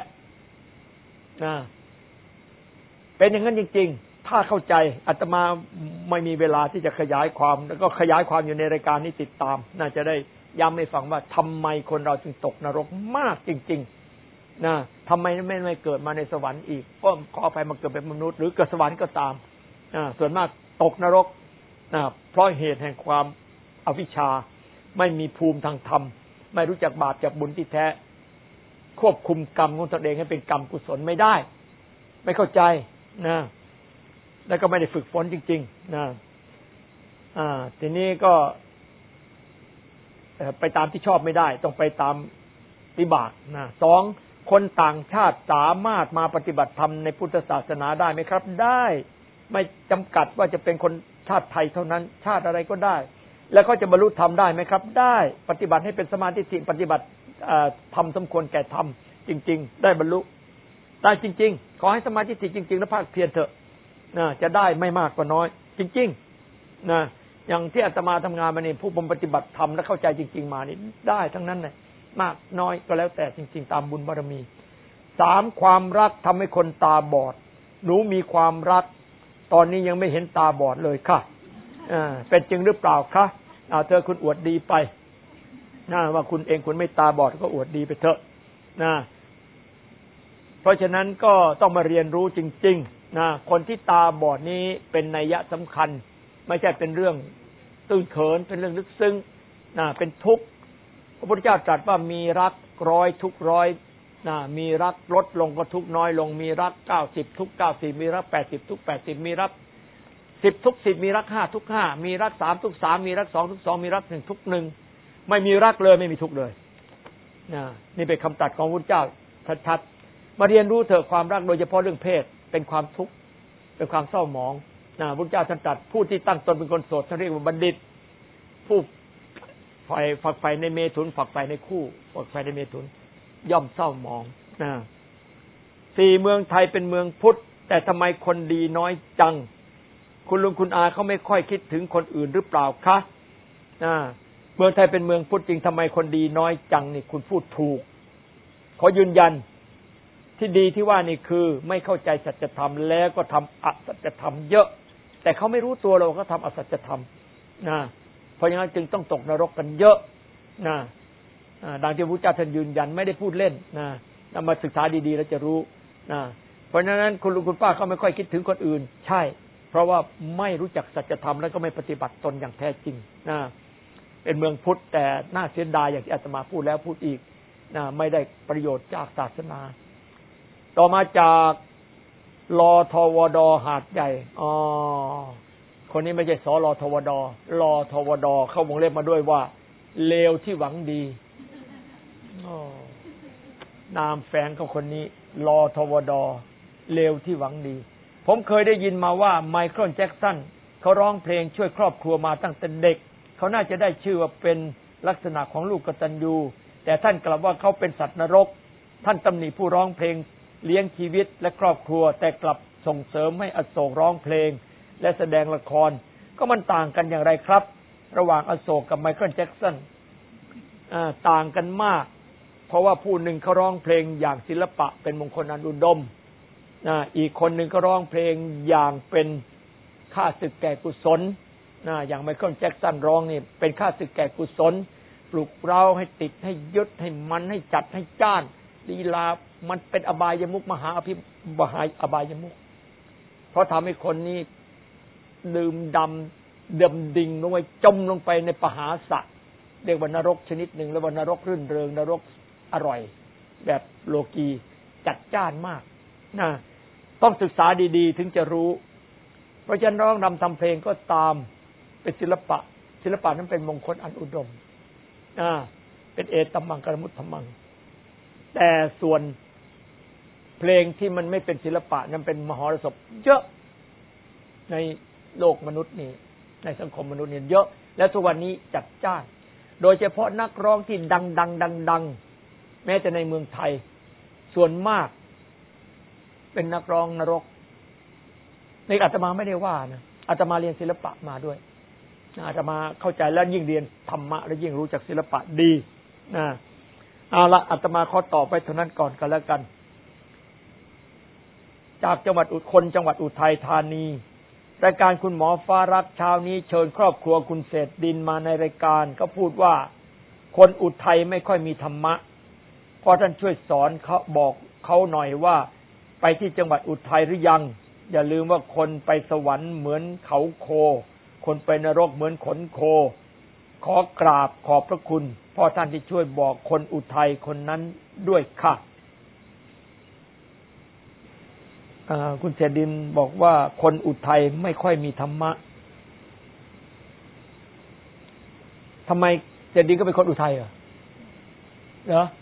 เป็นอย่างนั้นจริงๆถ้าเข้าใจอาตมาไม่มีเวลาที่จะขยายความแล้วก็ขยายความอยู่ในรายการนี้ติดตามน่าจะได้ย้ำให้ฟังว่าทำไมคนเราจึงตกนรกมากจริงๆทำไมไม่เกิดมาในสวรรค์อีกก็ขออภัยมาเกิดเป็นมนุษย์หรือเกิดสวรรค์ก็ตามส่วนมากตกนรกเพราะเหตุแห่งความอวิชชาไม่มีภูมิทางธรรมไม่รู้จักบาปจากบุญที่แท้ควบคุมกรรมของตนเองให้เป็นกรรมกุศลไม่ได้ไม่เข้าใจแล้วก็ไม่ได้ฝึกฝนจริงๆทีนี้ก็ไปตามที่ชอบไม่ได้ต้องไปตามวิบาก2คนต่างชาติสามารถมาปฏิบัติธรรมในพุทธศาสนาได้ไหมครับได้ไม่จำกัดว่าจะเป็นคนชาติไทยเท่านั้นชาติอะไรก็ได้แล้วเขาจะบรรลุธรรมได้ไหมครับได้ปฏิบัติให้เป็นสมาธิปฏิบัติธรรมสมควรแก่ธรรมจริงๆได้บรรลุได้จริงๆขอให้สมาธิจริงๆแล้วภาคเพียรเถอะจะได้ไม่มากก็น้อยจริงๆอย่างที่อาตมาทำงานมาเนี่ยผู้ปฏิบัติธรรมและเข้าใจจริงๆมานี่ได้ทั้งนั้นเลยมากน้อยก็แล้วแต่จริงๆตามบุญบารมี3ความรักทำให้คนตาบอดหนูมีความรักตอนนี้ยังไม่เห็นตาบอดเลยค่ะเป็นจริงหรือเปล่าคะเธอคุณอวดดีไปนะว่าคุณเองคุณไม่ตาบอดก็อวดดีไปเถอะนะเพราะฉะนั้นก็ต้องมาเรียนรู้จริงๆนะคนที่ตาบอดนี้เป็นนัยยะสำคัญไม่ใช่เป็นเรื่องตื้นเขินเป็นเรื่องลึกซึ้งนะเป็นทุกข์พระพุทธเจ้าตรัสว่ามีรักร้อยทุกร้อยนะมีรักลดลงก็ทุกน้อยลงมีรัก90ทุก90มีรัก80ทุก80มีรัก10ทุก10มีรัก5ทุก5มีรัก3ทุก3มีรัก2ทุก2มีรัก1ทุก1ไม่มีรักเลยไม่มีทุกเลยนะนี่เป็นคำตรัสของพระพุทธเจ้าชัดๆมาเรียนรู้เถอะความรักโดยเฉพาะเรื่องเพศเป็นความทุกข์เป็นความเศร้าหมองนะพระพุทธเจ้าท่านตรัสผู้ที่ตั้งตนเป็นคนโสดท่านเรียกว่าบัณฑิตผู้ฝักใฝ่ในเมถุนฝักใฝ่ในคู่ฝักใฝ่ในเมถุนย่อมเศร้าหมองนะ4เมืองไทยเป็นเมืองพุทธแต่ทำไมคนดีน้อยจังคุณลุงคุณอาเขาไม่ค่อยคิดถึงคนอื่นหรือเปล่าคะเมืองไทยเป็นเมืองพุทธจริงทำไมคนดีน้อยจังนี่คุณพูดถูกขอยืนยันที่ดีที่ว่านี่คือไม่เข้าใจสัจธรรมแล้วก็ทำอสัจธรรมเยอะแต่เขาไม่รู้ตัวเราก็ทำอสัจธรรมนะเพราะงั้นจึงต้องตกนรกกันเยอะนะดังที่พระพุทธเจ้าท่านยืนยันไม่ได้พูดเล่นนะนำมาศึกษาดีๆแล้วจะรู้นะเพราะฉะนั้นคุณลุงคุณป้าเขาไม่ค่อยคิดถึงคนอื่นใช่เพราะว่าไม่รู้จักสัจธรรมแล้วก็ไม่ปฏิบัติตนอย่างแท้จริงนะเป็นเมืองพุทธแต่น่าเสียดายอย่างที่อาตมาพูดแล้วพูดอีกนะไม่ได้ประโยชน์จากศาสนาต่อมาจากลทวดหาดใหญ่คนนี้ไม่ใช่สลทวดลทวดเข้าวงเล็บมาด้วยว่าเลวที่หวังดีนามแฝงของคนนี้ลทวดเลวที่หวังดีผมเคยได้ยินมาว่าไมเคิลแจ็คสันเขาร้องเพลงช่วยครอบครัวมาตั้งแต่เด็กเขาน่าจะได้ชื่อว่าเป็นลักษณะของลูกกตัญญูแต่ท่านกลับว่าเขาเป็นสัตว์นรกท่านตำหนิผู้ร้องเพลงเลี้ยงชีวิตและครอบครัวแต่กลับส่งเสริมให้อโศกร้องเพลงและแสดงละครก็มันต่างกันอย่างไรครับระหว่างอโศกกับไมเคิลแจ็คสันต่างกันมากเพราะว่าผู้หนึ่งเขาร้องเพลงอย่างศิลปะเป็นมงคลอันอุดมอีกคนหนึ่งก็ร้องเพลงอย่างเป็นค่าศึกแก่กุศลอย่างไมเคิลแจ็คสันร้องนี่เป็นค่าศึกแก่กุศลปลุกเร้าให้ติดให้ยึดให้มันให้จัดให้จ้านลีลามันเป็นอบายมุขมหาอบายมุขเพราะทำให้คนนี้ดื่มดำดิ่งลงไปจมลงไปในปหาสะเรียกว่านรกชนิดหนึ่งแล้วว่านรกรื่นเริงนรกอร่อยแบบโลกีจัดจ้านมากต้องศึกษาดีๆถึงจะรู้เพราะฉะนั้นร้องรำทำเพลงก็ตามเป็นศิลปะนั้นเป็นมงคลอันอุดมเป็นเอตัมมังกรมุตตมังแต่ส่วนเพลงที่มันไม่เป็นศิลปะนั้นเป็นมหรสพเยอะในโลกมนุษย์นี่ในสังคมมนุษย์นี่เยอะและทุกวันนี้จัดจ้านโดยเฉพาะนักร้องที่ดังแม้แต่ในเมืองไทยส่วนมากเป็นนักร้องนรกในอาตมาไม่ได้ว่านะอาตมาเรียนศิลปะมาด้วยอาตมาเข้าใจแล้วยิ่งเรียนธรรมะแล้วยิ่งรู้จักศิลปะดีเอาละอาตมาขอตอบไปเท่านั้นก่อนกันแล้วกันจากจังหวัดอุทัยธานีรายการคุณหมอฟ้ารักเช้านี้เชิญครอบครัวคุณเศรษฐดินมาในรายการก็พูดว่าคนอุทัยไม่ค่อยมีธรรมะพอท่านช่วยสอนเขาบอกเขาหน่อยว่าไปที่จังหวัดอุทัยหรือยังอย่าลืมว่าคนไปสวรรค์เหมือนเขาโคคนไปนรกเหมือนขนโคขอกราบขอบพระคุณพ่อท่านที่ช่วยบอกคนอุทัยคนนั้นด้วยค่ะคุณเศรษฐดินบอกว่าคนอุทัยไม่ค่อยมีธรรมะทำไมเศรษฐดินก็เป็นคนอุทัยเหรอ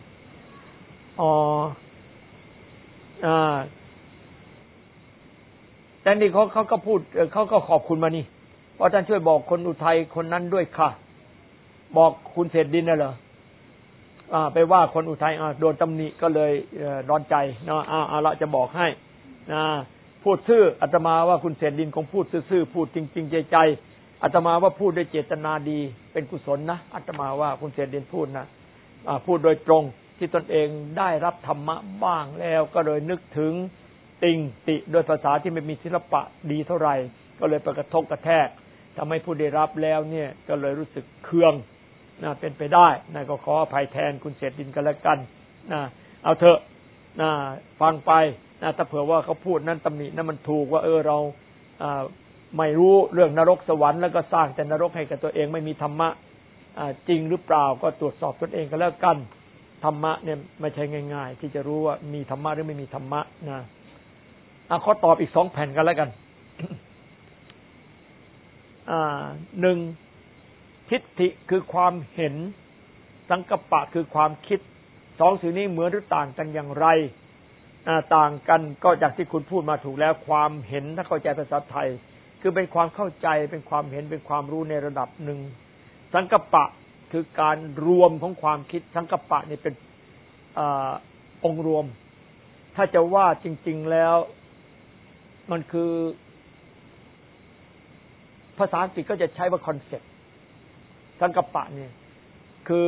แต่นี่เขาก็พูดเขาก็ขอบคุณมานี่เพราะท่านช่วยบอกคนอุทัยคนนั้นด้วยค่ะบอกคุณเศรษฐดินน่ะเหรอไปว่าคนอุทัยโดนตำหนิก็เลยร้อนใจเนาะเอาละจะบอกให้พูดซื่ออาตมาว่าคุณเศรษฐดินคงพูดซื่อๆพูดจริงๆใจอาตมาว่าพูดด้วยเจตนาดีเป็นกุศลนะอาตมาว่าคุณเศรษฐดินพูดนะพูดโดยตรงที่ตนเองได้รับธรรมะบ้างแล้วก็เลยนึกถึงติโดยภาษาที่ไม่มีศิลปะดีเท่าไหร่ก็เลยไปกระทบกระแทกทำให้ผู้ได้รับแล้วเนี่ยก็เลยรู้สึกเคืองเป็นไปได้นะก็ขออภัยแทนคุณเศรษฐินกันแล้วกันนะเอาเถอะนะฟังไปนะถ้าเผื่อว่าเขาพูดนั้นตำหนินั้นมันถูกว่าเราไม่รู้เรื่องนรกสวรรค์แล้วก็สร้างแต่นรกให้กับตัวเองไม่มีธรรมะจริงหรือเปล่าก็ตรวจสอบตนเองกันแล้วกันธรรมะเนี่ยไม่ใช่ง่ายๆที่จะรู้ว่ามีธรรมะหรือไม่มีธรรมะนะขอตอบอีก2 แผ่นกันแล้วกัน 1. ทิฏฐิคือความเห็นสังกัปปะคือความคิด2 สิ่งนี้เหมือนหรือต่างกันอย่างไรต่างกันก็จากที่คุณพูดมาถูกแล้วความเห็นถ้าเข้าใจภาษาไทยคือเป็นความเข้าใจเป็นความเห็นเป็นความรู้ในระดับหนึ่งสังกัปปะคือการรวมของความคิดสังกัปปะนี่เป็นองค์รวมถ้าจะว่าจริงๆแล้วมันคือภาษาอังกฤษก็จะใช้ว่าคอนเซ็ปต์สังกัปปะนี่คือ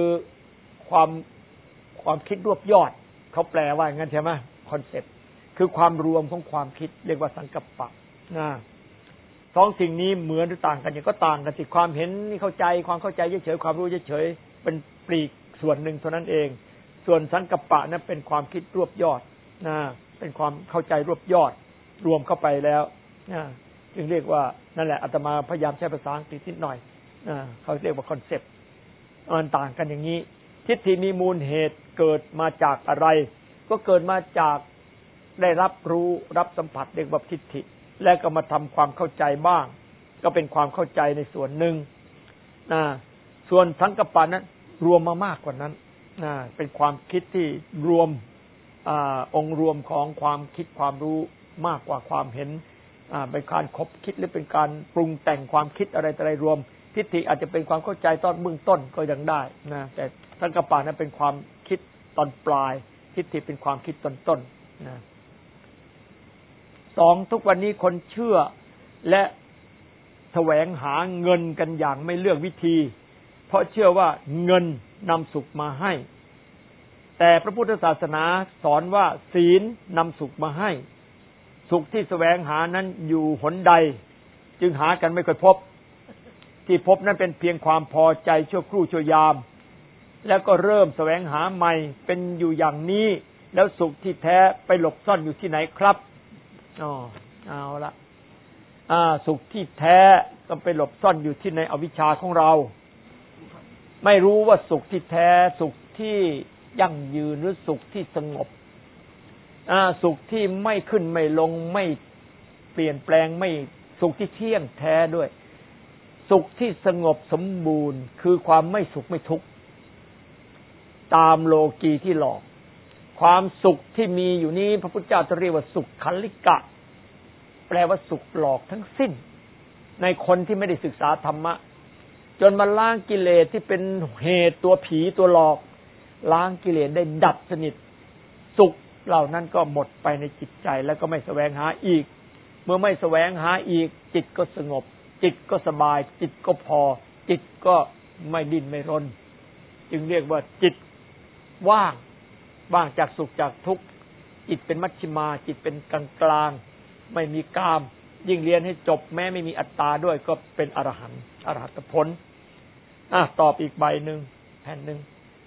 ความคิดรวบยอดเขาแปลว่าอย่างนั้นใช่ไหมคอนเซ็ปต์คือความรวมของความคิดเรียกว่าสังกัปปะ2 สิ่งนี้เหมือนหรือต่างกันอย่างก็ต่างกันสิความเห็นนี่เข้าใจความเข้าใจเฉยๆความรู้เฉยๆเป็นปลีกส่วนหนึ่งเท่านั้นเองส่วนสังกัปปะนั้นเป็นความคิดรวบยอดเป็นความเข้าใจรวบยอดรวมเข้าไปแล้วจึงเรียกว่านั่นแหละอาตมาพยายามใช้ภาษาอังกฤษนิดหน่อยเขาเรียกว่าคอนเซ็ปต์มันต่างกันอย่างนี้ทิฏฐิมีมูลเหตุเกิดมาจากอะไรก็เกิดมาจากได้รับรู้รับสัมผัสเรียกว่าทิฏฐิแล้วก็มาทำความเข้าใจบ้างก็เป็นความเข้าใจในส่วนหนึ่งส่วนสังกัปปะนั้นรวมมามากกว่านั้นเป็นความคิดที่รวมองค์รวมของความคิดความรู้มากกว่าความเห็นเป็นการคบคิดหรือเป็นการปรุงแต่งความคิดอะไรต่ออะไรรวมทิฏฐิอาจจะเป็นความเข้าใจตอนเบื้องต้นก็ยังได้นะแต่สังกัปปะนั้นเป็นความคิดตอนปลายทิฏฐิเป็นความคิดตอนต้นนะ2ทุกวันนี้คนเชื่อและแสวงหาเงินกันอย่างไม่เลือกวิธีเพราะเชื่อว่าเงินนำสุขมาให้แต่พระพุทธศาสนาสอนว่าศีลนำสุขมาให้สุขที่แสวงหานั้นอยู่หนใดจึงหากันไม่ค่อยพบที่พบนั้นเป็นเพียงความพอใจชั่วครู่ชั่วยามแล้วก็เริ่มแสวงหาใหม่เป็นอยู่อย่างนี้แล้วสุขที่แท้ไปหลบซ่อนอยู่ที่ไหนครับเอาละสุขที่แท้ก็ไปหลบซ่อนอยู่ที่ในอวิชชาของเราไม่รู้ว่าสุขที่แท้สุขที่ยั่งยืนหรือสุขที่สงบสุขที่ไม่ขึ้นไม่ลงไม่เปลี่ยนแปลงไม่สุขที่เที่ยงแท้ด้วยสุขที่สงบสมบูรณ์คือความไม่สุขไม่ทุกข์ตามโลกีที่หลอกความสุขที่มีอยู่นี้พระพุทธเจ้าเรียกว่าสุขคัลลิกะแปลว่าสุขหลอกทั้งสิ้นในคนที่ไม่ได้ศึกษาธรรมะจนมาล้างกิเลสที่เป็นเหตุตัวผีตัวหลอกล้างกิเลสได้ดับสนิทสุขเหล่านั้นก็หมดไปในจิตใจแล้วก็ไม่แสวงหาอีกเมื่อไม่แสวงหาอีกจิตก็สงบจิตก็สบายจิตก็พอจิตก็ไม่ดิ้นไม่รนจึงเรียกว่าจิตว่างจากสุขจากทุกข์จิตเป็นมัชฌิมาจิตเป็นกลางกลางไม่มีกามยิ่งเรียนให้จบแม้ไม่มีอัตตาด้วยก็เป็นอรหันต์อรหัตผลตอบอีกใบหนึ่งแผ่นหนึ่ง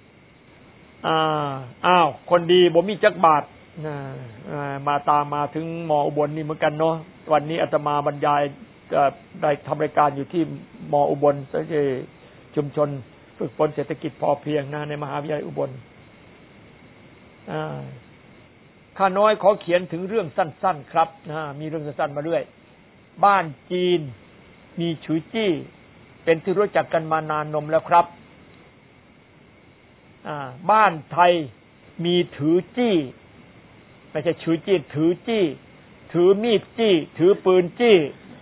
คนดีบ่มีจักบาทมาตามมาถึงม.อุบลนี่เหมือนกันเนาะวันนี้อาตมาบรรยายได้ทำรายการอยู่ที่ม.อุบลที่ชุมชนฝึกฝนเศรษฐกิจพอเพียงในมหาวิทยาลัยอุบลข้าน้อยขอเขียนถึงเรื่องสั้นๆครับมีเรื่องสั้นๆมาด้วยบ้านจีนมีฉือจี้เป็นที่รู้จักกันมานานนมแล้วครับบ้านไทยมีถือจี้ไม่ใช่ฉือจี้ถือจี้ถือมีดจี้ถือปืนจี้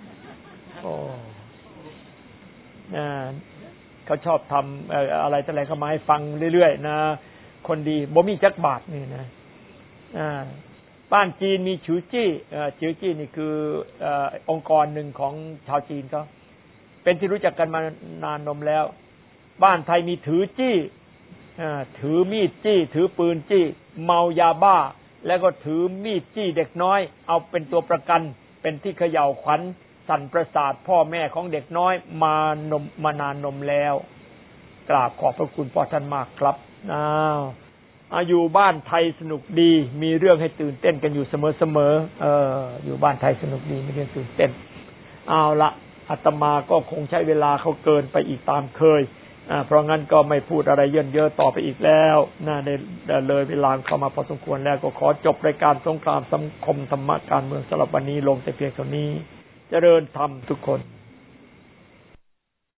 เขาชอบทำอะไรต่ออะไรเข้ามาให้ฟังเรื่อยๆนะคนดีบ่มีจักบาทนี่นะบ้านจีนมีฉือจี้ฉือจี้นี่คือองค์กรหนึ่งของชาวจีนเขาเป็นที่รู้จักกันมานานนมแล้วบ้านไทยมีถือจี้ถือมีดจี้ถือปืนจี้เมายาบ้าแล้วก็ถือมีดจี้เด็กน้อยเอาเป็นตัวประกันเป็นที่เขย่าขวัญสั่นประสาทพ่อแม่ของเด็กน้อยมานานนมแล้วกราบขอบพระคุณพ่อท่านมากครับอยู่บ้านไทยสนุกดีมีเรื่องให้ตื่นเต้นกันอยู่เสมออยู่บ้านไทยสนุกดีมีเรื่องตื่นเต้นเอาละอาตมาก็คงใช้เวลาเขาเกินไปอีกตามเคยเพราะงั้นก็ไม่พูดอะไรเยินเยอะต่อไปอีกแล้วได้เลยเวลาเข้ามาพอสมควรแล้วก็ขอจบรายการสงครามสังคมธรรมะการเมืองสำหรับวันนี้ลงแต่เพียงเท่านี้เจริญธรรมทุกคน